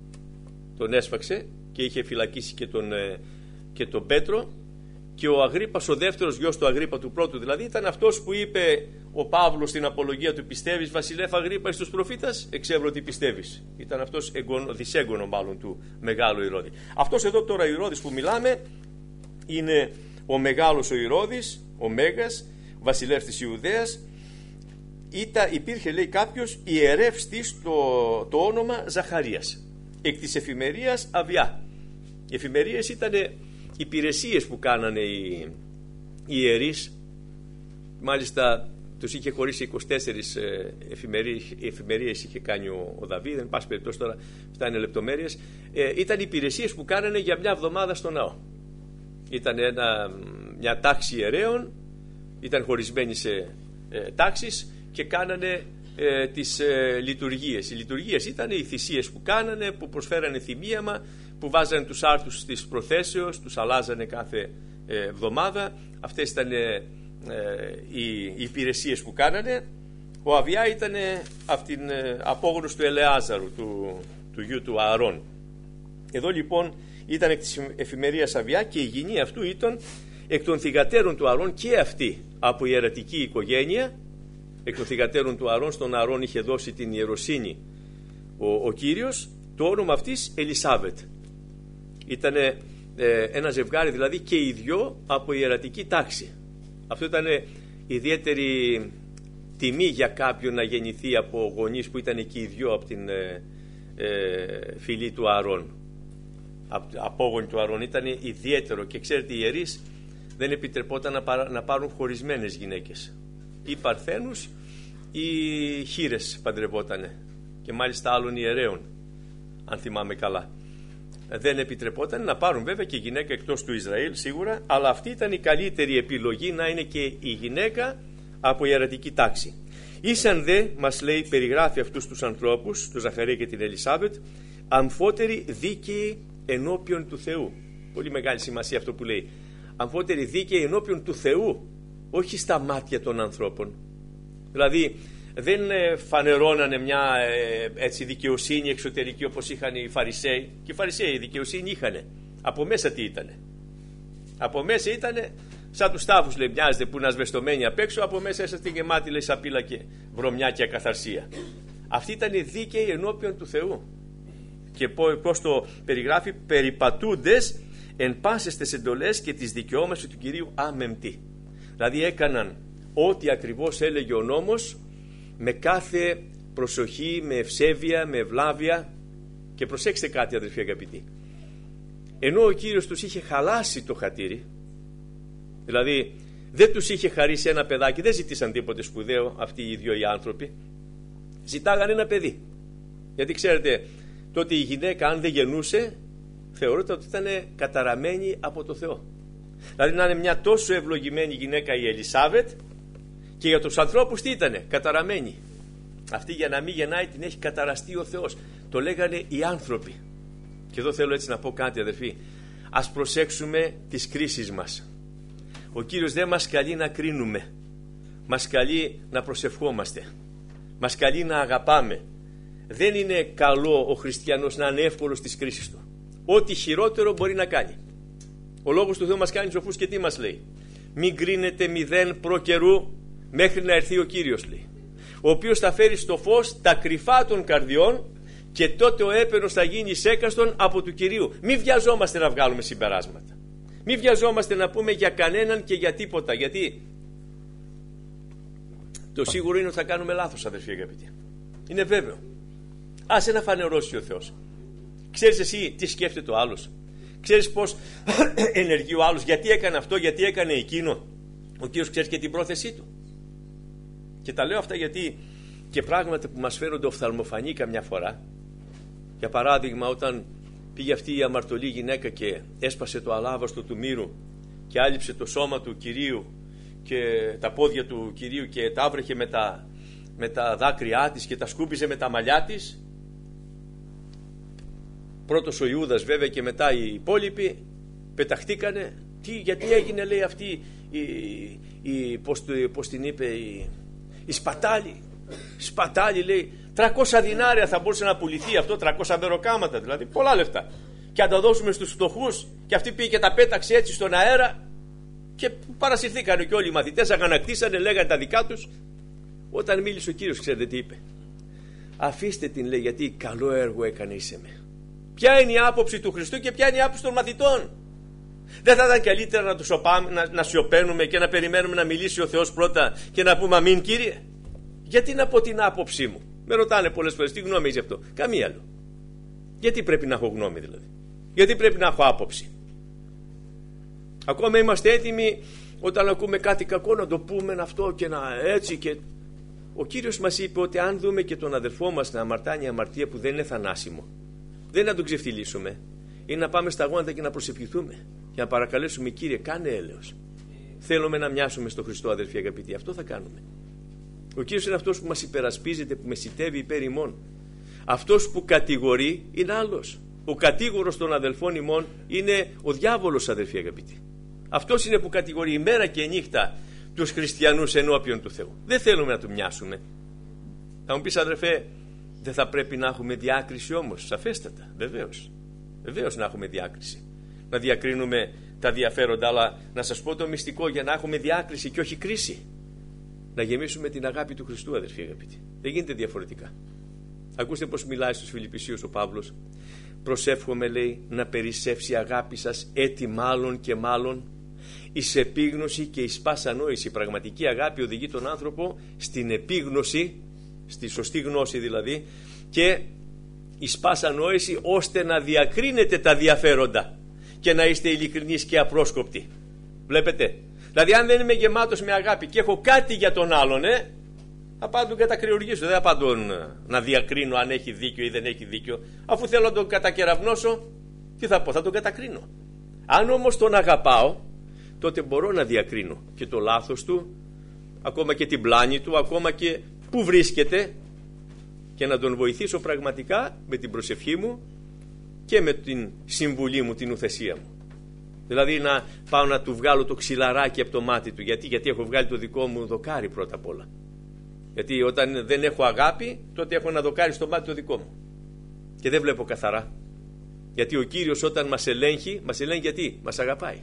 τον έσφαξε και είχε φυλακίσει και τον, και τον Πέτρο. Και ο Αγρίπας, ο δεύτερος γιος του Αγρίπα του πρώτου δηλαδή, ήταν αυτός που είπε ο Παύλος στην απολογία του: πιστεύεις βασιλεύ Αγρίπα εις τους προφήτας? Εξεύρω ότι πιστεύεις. Ήταν αυτός εγγονο, δυσέγγωνο μάλλον του μεγάλου Ηρώδη. Αυτός εδώ τώρα ο Ηρώδης που μιλάμε είναι ο μεγάλος ο Ηρώδης, ο Μέγας, βασιλεύς της Ιουδαίας. Ήτα, υπήρχε, λέει, κάποιος ιερεύστης το, το όνομα Ζαχαρίας, εκ της εφημερίας Αβιά. Οι εφημερίες ήταν υπηρεσίες που κάνανε οι, οι ιερείς. Μάλιστα τους είχε χωρίσει είκοσι τέσσερις εφημερίες, εφημερίες είχε κάνει ο, ο Δαβίδ, εν πάση περιπτώσει τώρα φτάνει λεπτομέρειες. Ε, ήταν υπηρεσίες που κάνανε για μια εβδομάδα στο ναό. Ήταν ένα, μια τάξη ιερέων, ήταν χωρισμένοι σε ε, τάξεις και κάνανε ε, τις ε, λειτουργίες. Οι λειτουργίες ήταν οι θυσίες που κάνανε, που προσφέρανε θυμίαμα, που βάζανε τους άρθους της προθέσεως, τους αλλάζανε κάθε ε, εβδομάδα. Αυτές ήταν ε, οι υπηρεσίες που κάνανε. Ο Αβιά ήταν από την απόγονος του Ελεάζαρου, του, του γιου του Ααρών. Εδώ λοιπόν ήταν εκ της εφημερίας Αβιά και η γυνή αυτού ήταν εκ των θυγατέρων του Ααρών και αυτή από ιερατική οικογένεια. Εκ των θυγατέρων του Ααρών, στον Ααρών είχε δώσει την ιεροσύνη ο, ο Κύριος. Το όνομα αυτής Ελισάβετ. Ήταν ε, ένα ζευγάρι δηλαδή και οι δυο από ιερατική τάξη. Αυτό ήταν ιδιαίτερη τιμή για κάποιον να γεννηθεί από γονείς που ήταν και οι δυο από την ε, ε, φυλή του Ααρών, απόγονοι του Ααρών. Ήταν ιδιαίτερο και ξέρετε, οι ιερείς δεν επιτρεπόταν να, παρα, να πάρουν χωρισμένες γυναίκες, ή παρθένους ή χήρες παντρευότανε, και μάλιστα άλλων ιερέων, αν θυμάμαι καλά. Δεν επιτρεπόταν να πάρουν βέβαια και γυναίκα εκτός του Ισραήλ σίγουρα, αλλά αυτή ήταν η καλύτερη επιλογή, να είναι και η γυναίκα από ιερατική τάξη. Ήσαν δε, μας λέει, περιγράφει αυτούς τους ανθρώπους, τον Ζαχαρία και την Ελισάβετ, αμφότεροι δίκαιοι ενώπιον του Θεού. Πολύ μεγάλη σημασία αυτό που λέει. Αμφότεροι δίκαιοι ενώπιον του Θεού, όχι στα μάτια των ανθρώπων. Δηλαδή δεν φανερώνανε μια έτσι δικαιοσύνη εξωτερική όπως είχαν οι Φαρισαίοι. Και οι Φαρισαίοι δικαιοσύνη είχανε. Από μέσα τι ήτανε? Από μέσα ήτανε σαν τους τάφους, λέει, μοιάζεται, που είναι ασβεστομένοι απ' έξω, από μέσα έσαστε γεμάτοι, λέει, σαπίλα και βρωμιά και ακαθαρσία. Αυτοί ήταν δίκαιοι ενώπιον του Θεού. Και πώς το περιγράφει? Περιπατούντες εν πάσες τες εντολές και τις δικαιώμασες του Κυρίου άμεμπτοι. Δηλαδή έκαναν ό,τι ακριβώς έλεγε ο νόμος, με κάθε προσοχή, με ευσέβεια, με ευλάβεια. Και προσέξτε κάτι, αδελφοί αγαπητοί, ενώ ο Κύριος τους είχε χαλάσει το χατήρι, δηλαδή δεν τους είχε χαρίσει ένα παιδάκι, δεν ζητήσαν τίποτε σπουδαίο αυτοί οι δύο οι άνθρωποι, ζητάγαν ένα παιδί. Γιατί ξέρετε, τότε η γυναίκα αν δεν γεννούσε θεωρείται ότι ήταν καταραμένη από το Θεό. Δηλαδή να είναι μια τόσο ευλογημένη γυναίκα η Ελισάβετ, και για τους ανθρώπους τι ήτανε? Καταραμένη. Αυτή για να μην γεννάει την έχει καταραστεί ο Θεός. Το λέγανε οι άνθρωποι. Και εδώ θέλω έτσι να πω κάτι, αδερφοί. Ας προσέξουμε τις κρίσεις μας. Ο Κύριος δεν μας καλεί να κρίνουμε. Μας καλεί να προσευχόμαστε. Μας καλεί να αγαπάμε. Δεν είναι καλό ο χριστιανός να είναι εύκολος στις κρίσεις του. Ό,τι χειρότερο μπορεί να κάνει. Ο λόγος του Θεού μας κάνει σοφούς και τι μας λέει? Μην κρίνετε μηδέν προ καιρού, μέχρι να έρθει ο Κύριος, λέει, ο οποίος θα φέρει στο φως τα κρυφά των καρδιών, και τότε ο έπαινος θα γίνει σέκαστον από του Κυρίου. Μην βιαζόμαστε να βγάλουμε συμπεράσματα. Μην βιαζόμαστε να πούμε για κανέναν και για τίποτα, γιατί το σίγουρο είναι ότι θα κάνουμε λάθος, αδερφοί αγαπητοί. Είναι βέβαιο. Άσε να φανερώσει ο Θεός. Ξέρεις εσύ τι σκέφτεται ο άλλος? Ξέρεις πως ενεργεί ο άλλος? Γιατί έκανε αυτό, γιατί έκανε εκείνο? Ο Κύριος ξέρει και την πρόθεσή του. Και τα λέω αυτά γιατί και πράγματα που μας φέρονται οφθαλμοφανή καμιά φορά. Για παράδειγμα, όταν πήγε αυτή η αμαρτωλή γυναίκα και έσπασε το αλάβαστο του μύρου και άλυψε το σώμα του Κυρίου και τα πόδια του Κυρίου και τα άβρεχε με τα, με τα δάκρυά της και τα σκούπιζε με τα μαλλιά της. Πρώτος ο Ιούδας βέβαια και μετά οι υπόλοιποι πεταχτήκανε. Τι, γιατί έγινε, λέει, αυτή η, η, πώς, πώς την είπε, η, η σπατάλη. Σπατάλη, λέει, τριακόσια δινάρια θα μπορούσε να πουληθεί αυτό, τριακόσια μεροκάματα, δηλαδή πολλά λεφτά. Και αν τα δώσουμε στους φτωχούς, και αυτή πήγε και τα πέταξε έτσι στον αέρα, και παρασυρθήκανε και όλοι οι μαθητές, αγανακτήσανε, λέγανε τα δικά τους. Όταν μίλησε ο Κύριος, ξέρετε τι είπε? Αφήστε την, λέει, γιατί καλό έργο έκανε είσαι με. Ποια είναι η άποψη του Χριστού και ποια είναι η άποψη των μαθητών? Δεν θα ήταν καλύτερα να, τους οπάμε, να, να σιωπαίνουμε και να περιμένουμε να μιλήσει ο Θεός πρώτα και να πούμε αμήν, Κύριε? Γιατί να πω την άποψή μου? Με ρωτάνε πολλές φορές, τι γνώμη έχεις αυτό? Καμία άλλο. Γιατί πρέπει να έχω γνώμη δηλαδή? Γιατί πρέπει να έχω άποψη? Ακόμα είμαστε έτοιμοι όταν ακούμε κάτι κακό να το πούμε αυτό και να έτσι και... Ο Κύριος μας είπε ότι αν δούμε και τον αδελφό μας να αμαρτάνει αμαρτία που δεν είναι θανάσιμο, δεν είναι να τον ξεφτυλίσουμε, είναι να πάμε στα γόνατα και να προσευχηθούμε και να παρακαλέσουμε, Κύριε, κάνε έλεος. Θέλουμε να μοιάσουμε στον Χριστό, αδελφοί αγαπητοί. Αυτό θα κάνουμε. Ο Κύριος είναι αυτός που μας υπερασπίζεται, που μεσητεύει υπέρ ημών. Αυτός που κατηγορεί είναι άλλος. Ο κατήγορος των αδελφών ημών είναι ο διάβολος, αδελφοί αγαπητοί. Αυτός είναι που κατηγορεί ημέρα και νύχτα τους χριστιανούς ενώπιον του Θεού. Δεν θέλουμε να του μοιάσουμε. Θα μου πεις, αδερφέ, δεν θα πρέπει να έχουμε διάκριση όμως? Σαφέστατα, βεβαίως. Βεβαίως να έχουμε διάκριση. Να διακρίνουμε τα διαφέροντα, αλλά να σας πω το μυστικό για να έχουμε διάκριση και όχι κρίση. Να γεμίσουμε την αγάπη του Χριστού, αδερφοί αγαπητοί. Δεν γίνεται διαφορετικά. Ακούστε πως μιλάει στους Φιλιππισίους ο Παύλος. Προσεύχομαι, λέει, να περισσεύσει η αγάπη σας έτη μάλλον και μάλλον εις επίγνωση και εις πάσα νόηση. Η πραγματική αγάπη οδηγεί τον άνθρωπο στην επίγνωση, στη σωστή γνώση δηλαδή, και εις πάσα νόηση, ώστε να διακρίνετε τα διαφέροντα και να είστε ειλικρινείς και απρόσκοπτοι. Βλέπετε, δηλαδή αν δεν είμαι γεμάτος με αγάπη και έχω κάτι για τον άλλον, ε, θα πάω να τον κατακριουργήσω, δεν θα πάω τον, να διακρίνω αν έχει δίκιο ή δεν έχει δίκιο. Αφού θέλω να τον κατακεραυνώσω, τι θα πω, θα τον κατακρίνω. Αν όμως τον αγαπάω, τότε μπορώ να διακρίνω και το λάθος του, ακόμα και την πλάνη του, ακόμα και που βρίσκεται, και να τον βοηθήσω πραγματικά με την προσευχή μου και με την συμβουλή μου, την ουθεσία μου. Δηλαδή να πάω να του βγάλω το ξυλαράκι από το μάτι του. Γιατί, γιατί έχω βγάλει το δικό μου δοκάρι πρώτα απ' όλα. Γιατί όταν δεν έχω αγάπη, τότε έχω ένα δοκάρι στο μάτι το δικό μου και δεν βλέπω καθαρά. Γιατί ο Κύριος όταν μας ελέγχει, μας ελέγχει γιατί? Μας αγαπάει.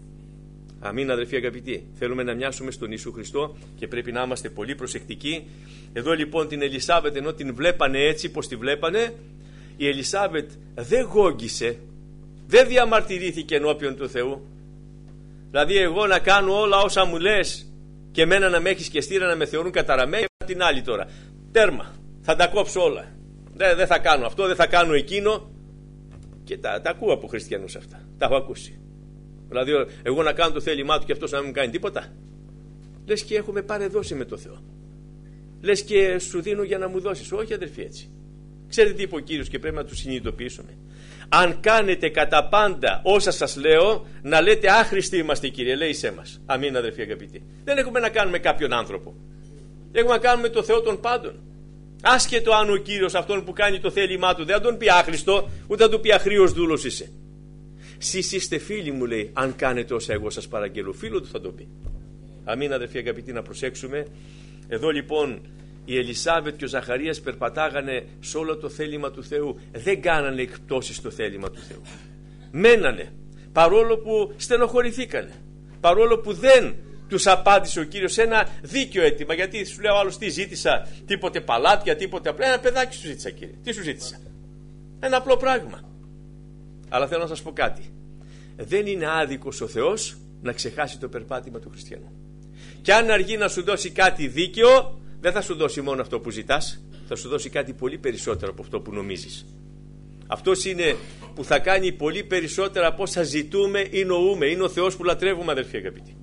Αμήν, αδελφοί αγαπητοί. Θέλουμε να μοιάσουμε στον Ιησού Χριστό και πρέπει να είμαστε πολύ προσεκτικοί. Εδώ λοιπόν την Ελισάβετ, ενώ την βλέπανε έτσι πως τη βλέπανε, η Ελισάβετ δεν γόγγισε, δεν διαμαρτυρήθηκε ενώπιον του Θεού. Δηλαδή εγώ να κάνω όλα όσα μου λες και εμένα να με έχεις και στήρα να με θεωρούν καταραμένη, και την άλλη τώρα τέρμα, θα τα κόψω όλα, δεν, δεν θα κάνω αυτό, δεν θα κάνω εκείνο. Και τα, τα ακούω από χριστιανούς αυτά, τα έχω ακούσει. Δηλαδή εγώ να κάνω το θέλημά του και αυτός να μην μου κάνει τίποτα. Λες και έχουμε παρεδώσει με το Θεό. Λες και σου δίνω για να μου δώσεις. Όχι, αδερφοί, έτσι. Ξέρετε τι είπε ο Κύριος και πρέπει να του συνειδητοποιήσουμε? Αν κάνετε κατά πάντα όσα σας λέω, να λέτε άχρηστοι είμαστε, Κύριε, λέει σε μας. Αμήν, αδερφοί αγαπητοί. Δεν έχουμε να κάνουμε κάποιον άνθρωπο. Έχουμε να κάνουμε το Θεό των πάντων. Άσχετο αν ο Κύριος αυτόν που κάνει το θέλημά του δεν θα τον πει άχρηστο, ούτε θα του πει αχρήος δούλος είσαι. Σεις είστε φίλοι μου, λέει, αν κάνετε όσα εγώ σας παραγγελώ. Φίλο του θα το πει. Αμήν, αδερφοί αγαπητοί, να προσέξουμε. Εδώ λοιπόν η Ελισάβετ και ο Ζαχαρίας περπατάγανε σε όλο το θέλημα του Θεού. Δεν κάνανε εκπτώσεις στο θέλημα του Θεού. Μένανε, παρόλο που στενοχωρηθήκανε, παρόλο που δεν τους απάντησε ο Κύριος σε ένα δίκαιο αίτημα. Γιατί σου λέω άλλος τι ζήτησα? Τίποτε παλάτια, τίποτε απλά. Ένα παιδάκι σου ζήτησα, Κύριε. Τι σου ζήτησα? Ένα απλό πράγμα. Αλλά θέλω να σας πω κάτι. Δεν είναι άδικος ο Θεός να ξεχάσει το περπάτημα του χριστιανού. Και αν αργεί να σου δώσει κάτι δίκαιο, δεν θα σου δώσει μόνο αυτό που ζητάς, θα σου δώσει κάτι πολύ περισσότερο από αυτό που νομίζεις. Αυτός είναι που θα κάνει πολύ περισσότερα από όσα ζητούμε ή νοούμε. Είναι ο Θεός που λατρεύουμε, αδερφοί αγαπητοί.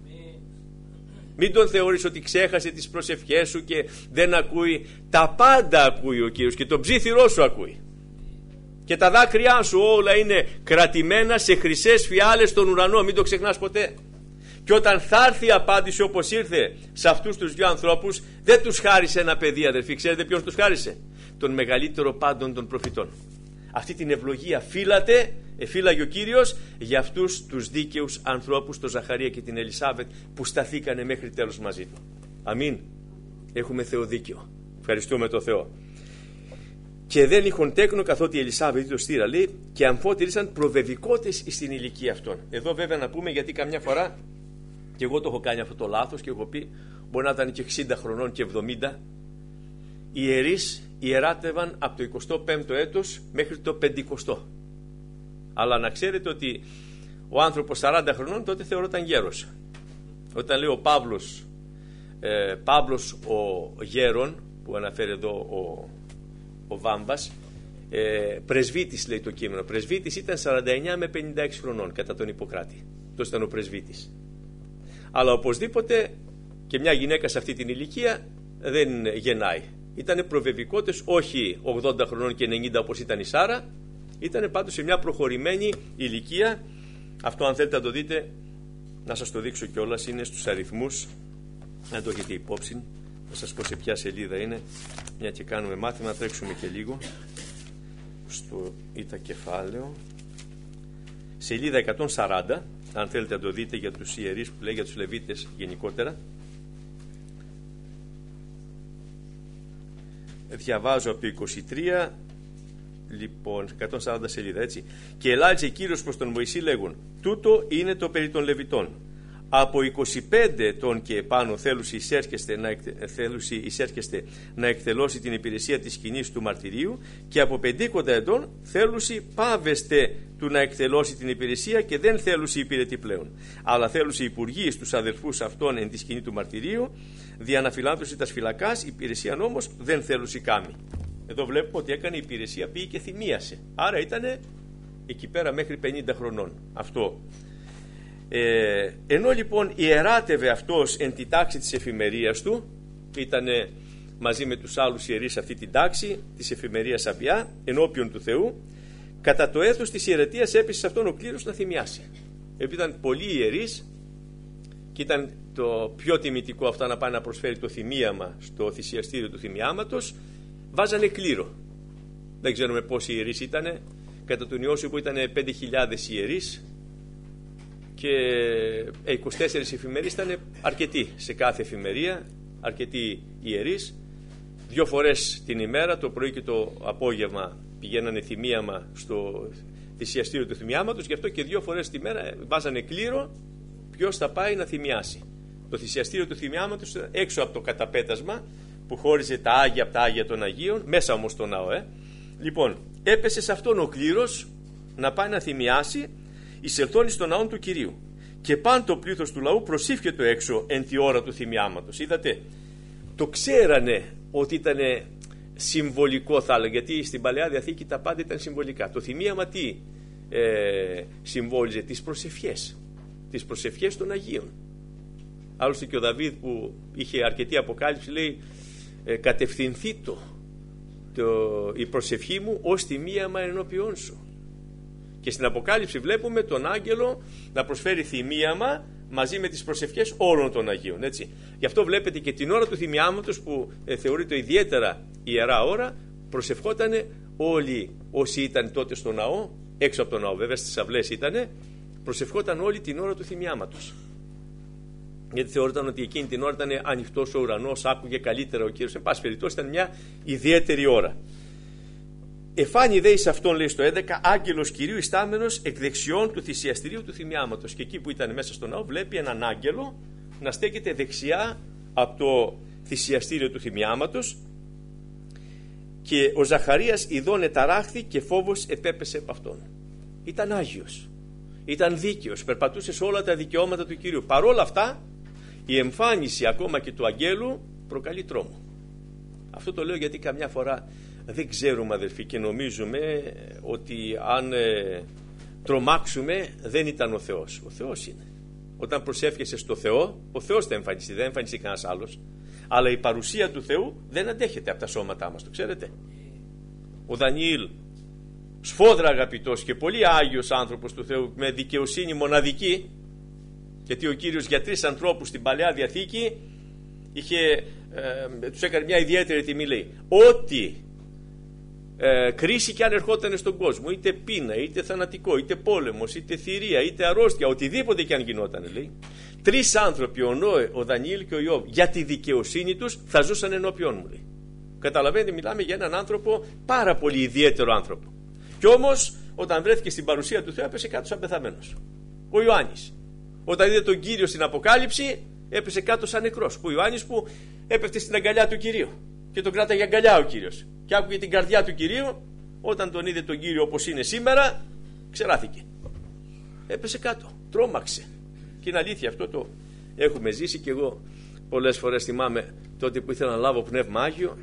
Μην τον θεωρείς ότι ξέχασε τις προσευχές σου και δεν ακούει. Τα πάντα ακούει ο Κύριος και τον ψήθυρό σου ακούει. Και τα δάκρυά σου όλα είναι κρατημένα σε χρυσές φιάλες στον ουρανό. Μην το ξεχνάς ποτέ. Και όταν θα έρθει η απάντηση όπως ήρθε σε αυτούς τους δύο ανθρώπους, δεν τους χάρισε ένα παιδί, αδερφοί. Ξέρετε ποιος τους χάρισε? Τον μεγαλύτερο πάντων των προφητών. Αυτή την ευλογία φύλατε, εφύλαγε ο Κύριος για αυτούς τους δίκαιους ανθρώπους, τον Ζαχαρία και την Ελισάβετ, που σταθήκανε μέχρι τέλος μαζί του. Αμήν. Έχουμε Θεοδίκαιο. Ευχαριστούμε τον Θεό. Και δεν είχον τέκνο καθότι η Ελισάβετ το στήρα, λέει, και αμφότερησαν προβεβικότες στην ηλικία αυτών. Εδώ βέβαια να πούμε, γιατί καμιά φορά και εγώ το έχω κάνει αυτό το λάθος και έχω πει, μπορεί να ήταν και εξήντα χρονών και εβδομήντα, οι ιερείς ιεράτευαν από το εικοστό πέμπτο έτος μέχρι το πεντηκοστό. Αλλά να ξέρετε ότι ο άνθρωπος σαράντα χρονών τότε θεωρόταν γέρος. Όταν λέει ο Παύλος, ε, Παύλος ο γέρον, που αναφέρει εδώ ο, ο Βάμβας, ε, πρεσβύτης λέει το κείμενο. Πρεσβύτης ήταν σαράντα εννιά με πενήντα έξι χρονών κατά τον Ιπποκράτη. Αυτό ήταν ο πρεσβύτης. Αλλά οπωσδήποτε και μια γυναίκα σε αυτή την ηλικία δεν γεννάει. Ήτανε προβεβικότες, όχι ογδόντα χρονών και ενενήντα όπως ήταν η Σάρα, ήτανε πάντως σε μια προχωρημένη ηλικία. Αυτό αν θέλετε να το δείτε, να σας το δείξω κιόλας, είναι στους αριθμούς, να το έχετε υπόψη, να σας πω σε ποια σελίδα είναι, μια και κάνουμε μάθημα, να τρέξουμε και λίγο στο ήτα κεφάλαιο, σελίδα εκατόν σαράντα, αν θέλετε να το δείτε για τους ιερείς που λέει, για τους Λεβίτες γενικότερα. διαβάζω από το είκοσι τρία, λοιπόν, εκατόν σαράντα σελίδα, έτσι. Και ελάλησε Κύριος προς τον Μωυσή λέγον, τούτο είναι το περί των Λεβιτών. Από είκοσι πέντε των και επάνω θέλουσι εισέρχεστε να, θέλουσι εισέρχεστε να εκτελώσει την υπηρεσία της σκηνής του μαρτυρίου, και από πεντήκοντα ετών θέλουσι πάβεστε του να εκτελώσει την υπηρεσία και δεν θέλουσι υπηρετή πλέον. Αλλά θέλουσι υπουργοί στους αδελφούς αυτών εν τη σκηνή του μαρτυρίου, δια να φυλάντωση τας φυλακάς, υπηρεσία όμως δεν θέλουσι κάμει. Εδώ βλέπουμε ότι έκανε υπηρεσία, πήγε και θυμίασε. Άρα ήταν εκεί πέρα μέχρι πενήντα χρονών. Αυτό. Ε, ενώ λοιπόν ιεράτευε αυτός εν τη τάξη της εφημερίας του, ήταν μαζί με τους άλλους ιερείς αυτή την τάξη της εφημερίας Αμπιά ενώπιον του Θεού, κατά το έθος της ιερετίας έπεσε σε αυτόν ο κλήρος να θυμιάσει. Επειδή ήταν πολλοί ιερείς και ήταν το πιο τιμητικό αυτό να πάει να προσφέρει το θυμίαμα στο θυσιαστήριο του θυμιάματος, βάζανε κλήρο. Δεν ξέρουμε πόσοι ιερείς ήταν. Κατά τον Ιώσιο που ήταν πέντε χιλιάδες ιερείς και είκοσι τέσσερις εφημερίες, ήταν αρκετοί σε κάθε εφημερία, αρκετοί ιερείς. Δύο φορές την ημέρα, το πρωί και το απόγευμα, πηγαίνανε θυμίαμα στο θυσιαστήριο του θυμιάματος, γι' αυτό και δύο φορές τη μέρα βάζανε κλήρο ποιος θα πάει να θυμιάσει. Το θυσιαστήριο του θυμιάματος έξω από το καταπέτασμα που χώριζε τα Άγια από τα Άγια των Αγίων, μέσα όμως στο ναό. Ε. Λοιπόν, έπεσε σε αυτόν ο κλήρος να πάει να θυμιάσει, εισελθώνει στον ναό του Κυρίου. Και παν το πλήθος του λαού προσήφιε έξω εν τη ώρα του θυμιάματος. Είδατε, το ξέρανε ότι ήταν συμβολικό, θα έλεγα, γιατί στην Παλαιά Διαθήκη τα πάντα ήταν συμβολικά. Το θυμίαμα τι ε, συμβόλιζε? Τις προσευχές, τις προσευχές των Αγίων. Άλλωστε και ο Δαβίδ που είχε αρκετή αποκάλυψη λέει ε, κατευθυνθεί το, το, η προσευχή μου ως θυμίαμα ενώπιόν σου. Και στην Αποκάλυψη βλέπουμε τον άγγελο να προσφέρει θυμίαμα μαζί με τις προσευχές όλων των Αγίων, έτσι. Γι' αυτό βλέπετε και την ώρα του θυμιάματος που ε, θεωρείται ιδιαίτερα ιερά ώρα, προσευχότανε όλοι όσοι ήταν τότε στο ναό, έξω από τον ναό βέβαια στις αυλές ήτανε, προσευχόταν όλοι την ώρα του θυμιάματος. Γιατί θεωρόταν ότι εκείνη την ώρα ήταν ανοιχτός ο ουρανός, άκουγε καλύτερα ο Κύριος. Εν πάση περιπτώσει ήταν μια ιδιαίτερη ώρα. Εφάνει δε εις αυτόν, λέει στο έντεκα, άγγελος Κυρίου ιστάμενος εκ δεξιών του θυσιαστηρίου του θυμιάματος. Και εκεί που ήταν μέσα στο ναό βλέπει έναν άγγελο να στέκεται δεξιά από το θυσιαστήριο του θυμιάματος, και ο Ζαχαρίας ειδών εταράχθη και φόβος επέπεσε από αυτόν. Ήταν Άγιος, ήταν δίκαιος, περπατούσε σε όλα τα δικαιώματα του Κυρίου. Παρόλα αυτά η εμφάνιση ακόμα και του αγγέλου προκαλεί τρόμο. Αυτό το λέω γιατί καμιά φορά δεν ξέρουμε, αδελφοί, και νομίζουμε ότι αν ε, τρομάξουμε δεν ήταν ο Θεός. Ο Θεός είναι. Όταν προσεύχεσαι στο Θεό, ο Θεός θα εμφανιστεί, δεν εμφανιστεί κανένας άλλος. Αλλά η παρουσία του Θεού δεν αντέχεται από τα σώματά μας, το ξέρετε. Ο Δανιήλ, σφόδρα αγαπητός και πολύ άγιος άνθρωπος του Θεού, με δικαιοσύνη μοναδική, γιατί ο Κύριος για τρεις ανθρώπους στην Παλαιά Διαθήκη είχε, ε, τους έκανε μια ιδιαίτερη τιμή, λέει, ό,τι ε, κρίση και αν ερχόταν στον κόσμο, είτε πείνα, είτε θανατικό, είτε πόλεμος, είτε θηρία, είτε αρρώστια, οτιδήποτε και αν γινόταν, λέει, τρεις άνθρωποι, ο Νόε, ο Δανιήλ και ο Ιώβ, για τη δικαιοσύνη τους θα ζούσαν ενώπιόν μου, λέει. Καταλαβαίνετε, μιλάμε για έναν άνθρωπο, πάρα πολύ ιδιαίτερο άνθρωπο. Κι όμως όταν βρέθηκε στην παρουσία του Θεού έπεσε κάτω σαν πεθαμένος. Ο Ιωάννης, όταν είδε τον Κύριο στην Αποκάλυψη, έπεσε κάτω σαν νεκρός. Ο Ιωάννης που έπεφτε στην αγκαλιά του Κυρίου και τον κράταγε αγκαλιά ο Κύριος και άκουγε την καρδιά του Κυρίου, όταν τον είδε τον Κύριο όπως είναι σήμερα, ξεράθηκε. Έπεσε κάτω, τρόμαξε. Και είναι αλήθεια, αυτό το έχουμε ζήσει και εγώ πολλές φορές. Θυμάμαι τότε που ήθελα να λάβω Πνεύμα Άγιο.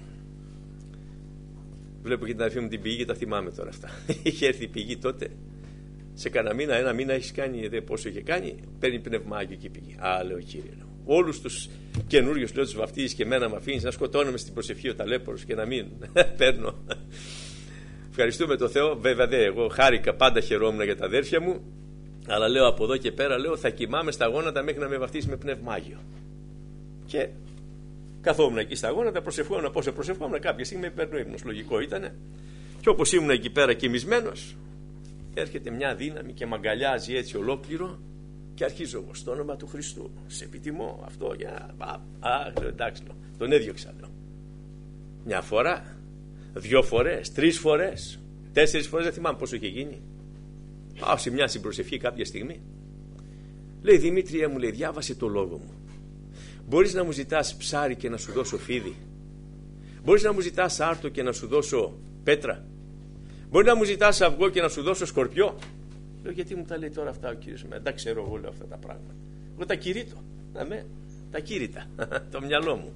Βλέπω και την αδερφή μου την πηγή και τα θυμάμαι τώρα αυτά. Είχε έρθει η πηγή τότε. Σε κανένα μήνα, ένα μήνα έχει κάνει, δε πόσο είχε κάνει, παίρνει Πνεύμα Άγιο και η πηγή. Α, λέω Κύριε, όλους τους καινούριους λέω τους βαφτίζεις και εμένα με αφήνεις να σκοτώνομαι στην προσευχή ο ταλέπορος και να μην παίρνω. Ευχαριστούμε τον Θεό. Βέβαια δε, εγώ χάρηκα, πάντα χαιρόμουν για τα αδέρφια μου. Αλλά λέω από εδώ και πέρα, λέω, θα κοιμάμαι στα γόνατα μέχρι να με βαφτίσει με Πνεύμα Άγιο. Και καθόμουν εκεί στα γόνατα, προσευχόμουν, πώς προσευχόμουν, κάποια στιγμή με παίρνω ύπνος. Λογικό ήτανε. Και όπως ήμουν εκεί πέρα κοιμισμένος, έρχεται μια δύναμη και μ' αγκαλιάζει έτσι ολόκληρο και αρχίζω εγώ στο όνομα του Χριστού. Σε επιτιμώ αυτό για. Α, α λέω, εντάξει, λέω. Τον έδιωξα, λέω. Μια φορά, Δυο φορές, τρεις φορές, τέσσερις φορές, δεν θυμάμαι πόσο είχε γίνει. Πάω σε μια συμπροσευχή κάποια στιγμή. Λέει, Δημήτρια μου, λέει, διάβασε το λόγο μου. Μπορείς να μου ζητάς ψάρι και να σου δώσω φίδι? Μπορείς να μου ζητάς άρτο και να σου δώσω πέτρα? Μπορεί να μου ζητάς αυγό και να σου δώσω σκορπιό? Λέω, γιατί μου τα λέει τώρα αυτά ο Κύριος? Δεν τα ξέρω εγώ, λέω, αυτά τα πράγματα. Εγώ τα κηρύττω. Αμέ, τα κήρυτα. Το μυαλό μου.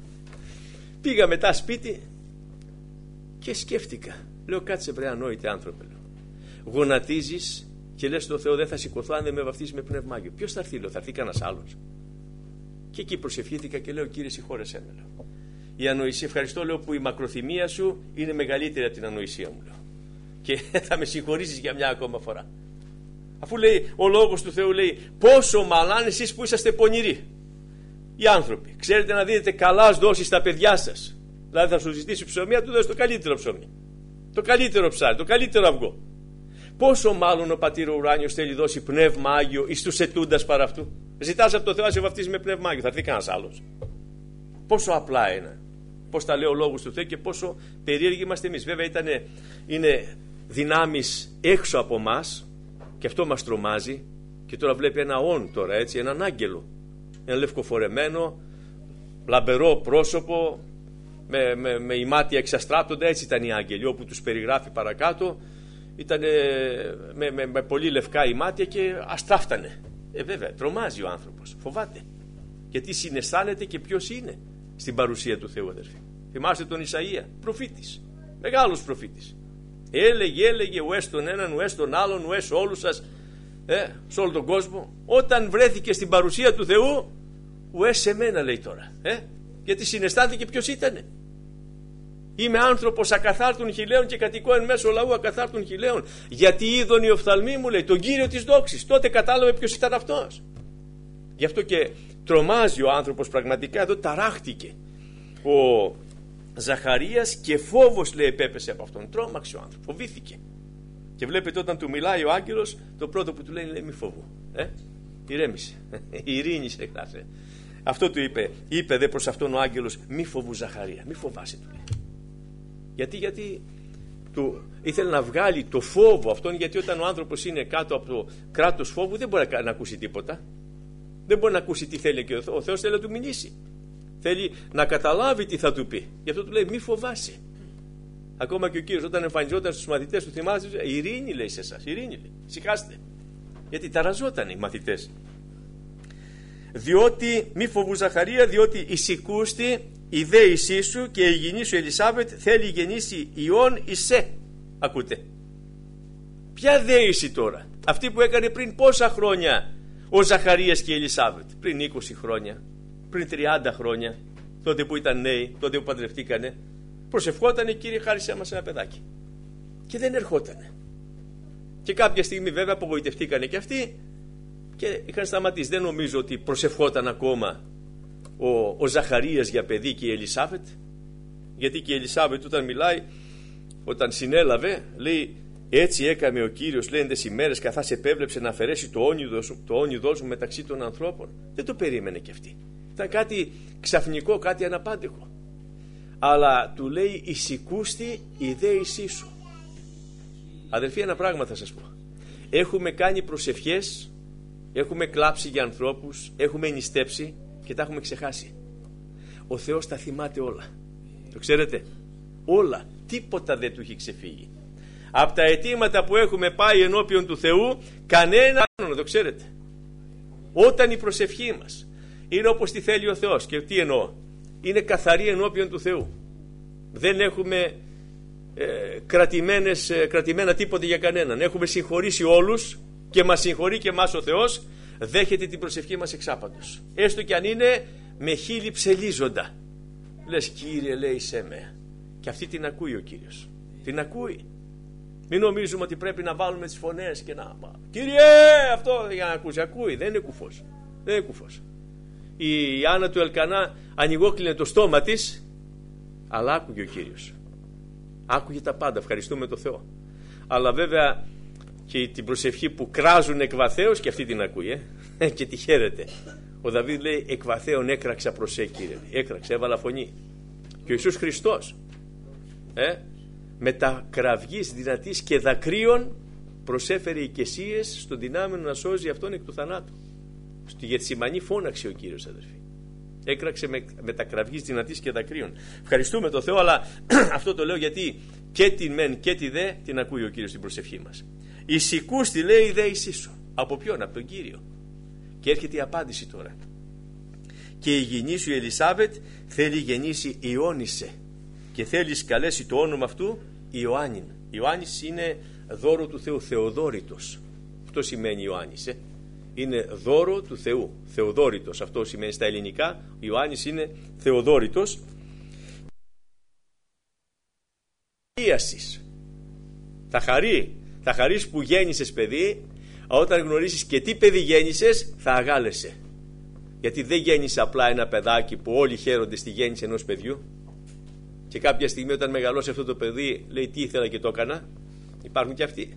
Πήγα μετά σπίτι και σκέφτηκα. Λέω, κάτσε βρε ανόητε άνθρωπε. Λέω. Γονατίζεις και λες στο Θεό, δεν θα σηκωθώ αν δεν με βαφτίσεις με Πνεύμα Άγιο. Ποιος θα έρθει? Λέω, θα έρθει κανένας άλλος? Και εκεί προσευχήθηκα και λέω, Κύριε, συγχώρεσέ με. Λέω. Η ανοησία, ευχαριστώ, λέω, που η μακροθυμία σου είναι μεγαλύτερη από την ανοησία μου. Λέω. Και θα με συγχωρήσεις για μια ακόμα φορά. Αφού λέει ο λόγος του Θεού, λέει, πόσο μάλλον εσείς που είσαστε πονηροί. Οι άνθρωποι, ξέρετε να δίνετε καλάς δόσεις στα παιδιά σας. Δηλαδή θα σου ζητήσει ψωμί, θα του δώσει το καλύτερο ψωμί, το καλύτερο ψάρι, το καλύτερο αυγό. Πόσο μάλλον ο Πατήρ ο Ουράνιος θέλει δώσει Πνεύμα Άγιο εις τους ετούντας παρά αυτού. Ζητάς από το Θεό να σε βαφτίσει με Πνεύμα Άγιο, θα έρθει κανένας άλλος? Πόσο απλά είναι. Πώς τα λέει ο λόγος του Θεού και πόσο περίεργοι είμαστε εμείς. Βέβαια ήτανε, είναι δυνάμεις έξω από μας και αυτό μας τρομάζει. Και τώρα βλέπει ένα όν τώρα, έτσι, έναν άγγελο. Ένα λευκοφορεμένο, λαμπερό πρόσωπο, με, με, με ημάτια εξαστράπτοντα, έτσι ήταν οι άγγελοι, όπου τους περιγράφει παρακάτω. Ήταν με, με, με πολύ λευκά ημάτια και αστράφτανε. Ε, βέβαια, τρομάζει ο άνθρωπος, φοβάται. Γιατί συναισθάνεται και ποιος είναι στην παρουσία του Θεού, αδερφοί. Θυμάστε τον Ισαΐα, προφήτης, μεγάλος προφήτης. Έλεγε, έλεγε, ουές τον έναν, ουές τον άλλον, ουές όλους σας, ε, σε όλο τον κόσμο. Όταν βρέθηκε στην παρουσία του Θεού, ουές σε μένα, λέει τώρα. Ε, γιατί συναισθάνθηκε ποιος ήτανε. Είμαι άνθρωπος ακαθάρτων χιλέων και κατοικώ εν μέσω λαού ακαθάρτων χιλέων. Γιατί είδον οι οφθαλμοί μου, λέει, τον Κύριο της δόξης. Τότε κατάλαβε ποιος ήταν αυτός. Γι' αυτό και τρομάζει ο άνθρωπος πραγματικά. Εδώ ταράχτηκε ο Ζαχαρίας και φόβος, λέει, επέπεσε από αυτόν. Τρόμαξε ο άνθρωπος, φοβήθηκε. Και βλέπετε όταν του μιλάει ο άγγελος, το πρώτο που του λέει, λέει, μη φοβού. Ε, ηρέμησε. Ειρήνησε, γράφε. Αυτό του είπε. Είπε δε προς αυτόν ο άγγελος, μη φοβού Ζαχαρία, μη φοβάσαι, του λέει. Γιατί, γιατί του ήθελε να βγάλει το φόβο αυτόν, γιατί όταν ο άνθρωπος είναι κάτω από το κράτος φόβου δεν μπορεί να ακούσει τίποτα. Δεν μπορεί να ακούσει τι θέλει και ο Θεός. Ο Θεός θέλει να του μιλήσει. Θέλει να καταλάβει τι θα του πει. Γι' αυτό του λέει μη φοβάσαι. Ακόμα και ο Κύριος όταν εμφανιζόταν στους μαθητές του, θυμάστε, ειρήνη, λέει σε εσάς, ειρήνη, λέει, σηκάστε. Γιατί ταραζόταν οι μαθητές. Διότι μη φοβού Ζαχαρία, διότι εισηκούστη η δέησή σου και η γυνή σου Ελισάβετ θέλει γεννήσει ιών εισέ. Ακούτε. Ποια δέηση τώρα? Αυτή που έκανε πριν πόσα χρόνια ο Ζαχαρίας και η Ελισάβετ? Πριν είκοσι χρόνια, πριν τριάντα χρόνια, τότε που ήταν νέοι, τότε που παντρευτήκανε. Προσευχότανε, Κύριε, χάρισέ μας ένα παιδάκι. Και δεν ερχότανε. Και κάποια στιγμή βέβαια απογοητευτήκανε και αυτοί και είχαν σταματήσει. Δεν νομίζω ότι προσευχόταν ακόμα ο, ο Ζαχαρίας για παιδί και η Ελισάβετ. Γιατί και η Ελισάβετ όταν μιλάει, όταν συνέλαβε, λέει, έτσι έκαμε ο Κύριος, λέει, τις ημέρες καθάς επέβλεψε να αφαιρέσει το όνειδο σου, το όνειδό σου μεταξύ των ανθρώπων. Δεν το περίμενε και αυτή. Ήταν κάτι ξαφνικό, κάτι αναπάντεχο. Αλλά του λέει, εισηκούστη η δέησή σου. Αδελφοί, ένα πράγμα θα σας πω. Έχουμε κάνει προσευχές, έχουμε κλάψει για ανθρώπους, έχουμε νηστέψει και τα έχουμε ξεχάσει. Ο Θεός τα θυμάται όλα. Το ξέρετε? Όλα. Τίποτα δεν του έχει ξεφύγει. Από τα αιτήματα που έχουμε πάει ενώπιον του Θεού, κανένα άλλο, το ξέρετε. Όταν η προσευχή μας είναι όπως τη θέλει ο Θεός, και τι εννοώ, είναι καθαρή ενώπιον του Θεού. Δεν έχουμε ε, κρατημένες, ε, κρατημένα τίποτα για κανέναν. Έχουμε συγχωρήσει όλους και μας συγχωρεί και εμάς ο Θεός. Δέχεται την προσευχή μας εξάπαντος. Έστω και αν είναι με χείλη ψελίζοντα. Λες, Κύριε, λέει, σε με. Και αυτή την ακούει ο Κύριος. Την ακούει. Μην νομίζουμε ότι πρέπει να βάλουμε τις φωνές και να... Κύριε, αυτό για να ακούσει. Ακούει. Δεν είναι κουφός. Δεν είναι κουφός. Η Άννα του Ελκανά ανοιγόκλεινε το στόμα της, αλλά άκουγε ο Κύριος. Άκουγε τα πάντα. Ευχαριστούμε τον Θεό. Αλλά βέβαια και την προσευχή που κράζουν εκ βαθέως και αυτή την ακούει, ε? Και τη χαίρεται. Ο Δαβίδ λέει, εκ βαθέων έκραξα προς σε, Κύριε. Έκραξε, έβαλα φωνή. Και ο Ιησούς Χριστός ε, με τα κραυγής δυνατής και δακρύων προσέφερε οικεσίες στον δυνάμενο να σώζει αυτόν εκ του θανάτου. Στη Γεθσιμανή φώναξε ο Κύριος, αδερφοί. Έκραξε με, με τα κραυγής δυνατής και δακρύων. Ευχαριστούμε τον Θεό, αλλά αυτό το λέω γιατί και την μεν και τη δε την ακούει ο Κύριος στην προσευχή μας. Ισικούστη λέει δε εισίσου. Από ποιον? Από τον Κύριο. Και έρχεται η απάντηση τώρα. Και η γυνή σου η Ελισάβετ θέλει γεννήσει Ιώνησε και θέλει σκαλέσει το όνομα αυτού Ιωάννην. Ιωάννης είναι δώρο του Θεού, Θεοδόρητος. Αυτό σημαίνει Ιωάννης. Ε? Είναι δώρο του Θεού, Θεοδόρητος. Αυτό σημαίνει στα ελληνικά. Ιωάννης είναι Θεοδόρητος. Θα χαρεί, θα χαρείς που γέννησες παιδί. Όταν γνωρίσεις και τι παιδί γέννησες, θα αγάλεσαι. Γιατί δεν γέννησε απλά ένα παιδάκι που όλοι χαίρονται στη γέννηση ενός παιδιού. Και κάποια στιγμή όταν μεγαλώσει αυτό το παιδί, λέει τι ήθελα και το έκανα. Υπάρχουν και αυτοί,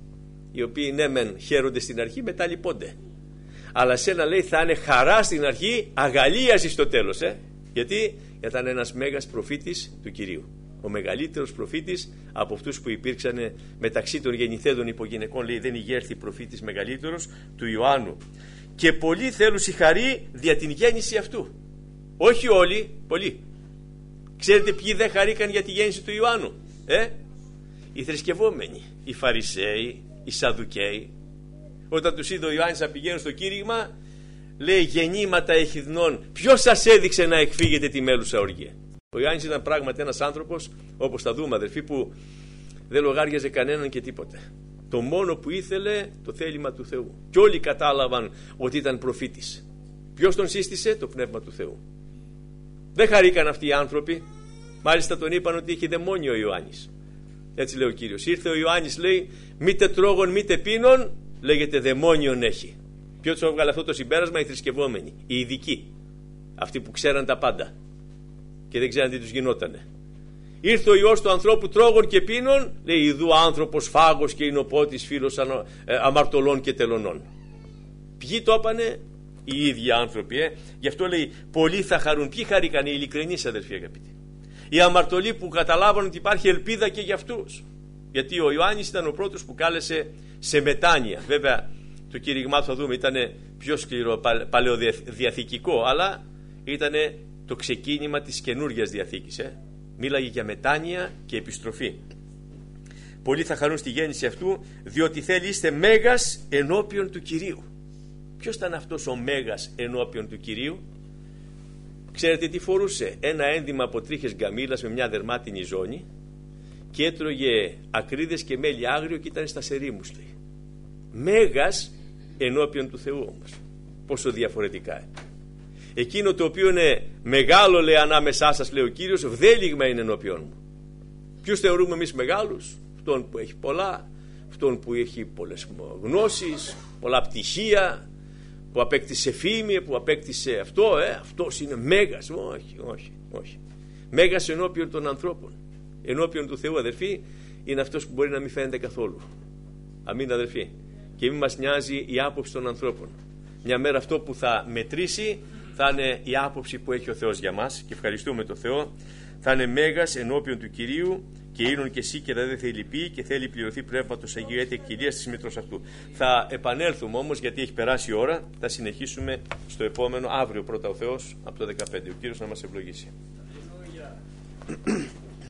οι οποίοι ναι μεν χαίρονται στην αρχή, μετά λυπώνται. Αλλά σένα λέει θα είναι χαρά στην αρχή, αγαλίαση στο τέλος. Ε? Γιατί ήταν ένας μέγας προφήτης του Κυρίου. Ο μεγαλύτερος προφήτης από αυτούς που υπήρξαν μεταξύ των γεννηθέντων υπογυναικών, λέει δεν ηγέρθη προφήτης μεγαλύτερος του Ιωάννου. Και πολλοί θέλουν συγχαρεί δια την γέννηση αυτού. Όχι όλοι, πολλοί. Ξέρετε ποιοι δεν χαρήκαν για τη γέννηση του Ιωάννου? Ε? Οι θρησκευόμενοι, οι Φαρισαίοι, οι Σαδουκαίοι. Όταν τους είδε ο Ιωάννης να πηγαίνουν στο κήρυγμα, λέει γεννήματα εχιδνών, ποιος σας έδειξε να εκφύγετε τη μέλουσα οργία? Ο Ιωάννης ήταν πράγματι ένας άνθρωπος, όπως θα δούμε αδερφοί, που δεν λογάριαζε κανέναν και τίποτε. Το μόνο που ήθελε το θέλημα του Θεού. Και όλοι κατάλαβαν ότι ήταν προφήτης. Ποιος τον σύστησε? Το Πνεύμα του Θεού. Δεν χαρήκαν αυτοί οι άνθρωποι. Μάλιστα τον είπαν ότι είχε δαιμόνιο ο Ιωάννης. Έτσι λέει ο Κύριος. Ήρθε ο Ιωάννης, λέει, μήτε τρόγων μήτε πίνων, λέγεται δαιμόνιον έχει. Ποιος έβγαλε αυτό το συμπέρασμα? Οι θρησκευόμενοι, οι ειδικοί. Αυτοί που ξέραν τα πάντα και δεν ξέραν τι τους γινότανε. Ήρθε ο Υιός του ανθρώπου τρόγων και πίνων, λέει, ιδού άνθρωπος φάγος και εινοπότης φίλος αμαρτωλών και τελωνών. Ποιοι το έπανε? Οι ίδιοι άνθρωποι. Ε? Γι' αυτό λέει πολλοί θα χαρούν. Ποιοι χαρήκαν? Οι ειλικρινείς αδερφοί αγαπητοί. Οι αμαρτωλοί που καταλάβαν ότι υπάρχει ελπίδα και για αυτούς. Γιατί ο Ιωάννης ήταν ο πρώτος που κάλεσε σε μετάνοια. Βέβαια το κήρυγμά θα δούμε ήταν πιο σκληρό, παλαιοδιαθηκικό, αλλά ήταν το ξεκίνημα της καινούργιας διαθήκης. Ε? Μίλαγε για μετάνοια και επιστροφή. Πολλοί θα χαρούν στη γέννηση αυτού, διότι θέλει είστε μέγας ενώπιον του Κυρίου. Ποιος ήταν αυτός ο μέγας ενώπιον του Κυρίου? Ξέρετε τι φορούσε? Ένα ένδυμα από τρίχες γκαμίλας με μια δερμάτινη ζώνη και έτρωγε ακρίδες και μέλι άγριο και ήταν στα σερίμους, λέει. Μέγας ενώπιον του Θεού όμως. Πόσο διαφορετικά. Εκείνο το οποίο είναι μεγάλο, λέει, ανάμεσά σας, λέει ο Κύριος, βδέλιγμα είναι ενώπιον μου. Ποιους θεωρούμε εμείς μεγάλους? Αυτόν που έχει πολλά, αυτόν που έχει πολλές γνώσεις, πολλά πτυχία, που απέκτησε φήμη, που απέκτησε αυτό, ε, αυτός είναι μέγας. Όχι, όχι, όχι. Μέγας ενώπιον των ανθρώπων. Ενώπιον του Θεού, αδερφοί, είναι αυτός που μπορεί να μην φαίνεται καθόλου. Αμήν, αδερφοί. Και μην μας νοιάζει η άποψη των ανθρώπων. Μια μέρα αυτό που θα μετρήσει θα είναι η άποψη που έχει ο Θεός για μας, και ευχαριστούμε τον Θεό. Θα είναι μέγας ενώπιον του Κυρίου, και ήρων και εσύ και δεν θέλει πει και θέλει πληρωθεί πνεύματος Αγίου έτη εκκυλίας της μήτρος αυτού. Θα επανέλθουμε όμως, γιατί έχει περάσει η ώρα. Θα συνεχίσουμε στο επόμενο, αύριο πρώτα ο Θεός, από το δεκαπέντε. Ο Κύριος να μας ευλογήσει.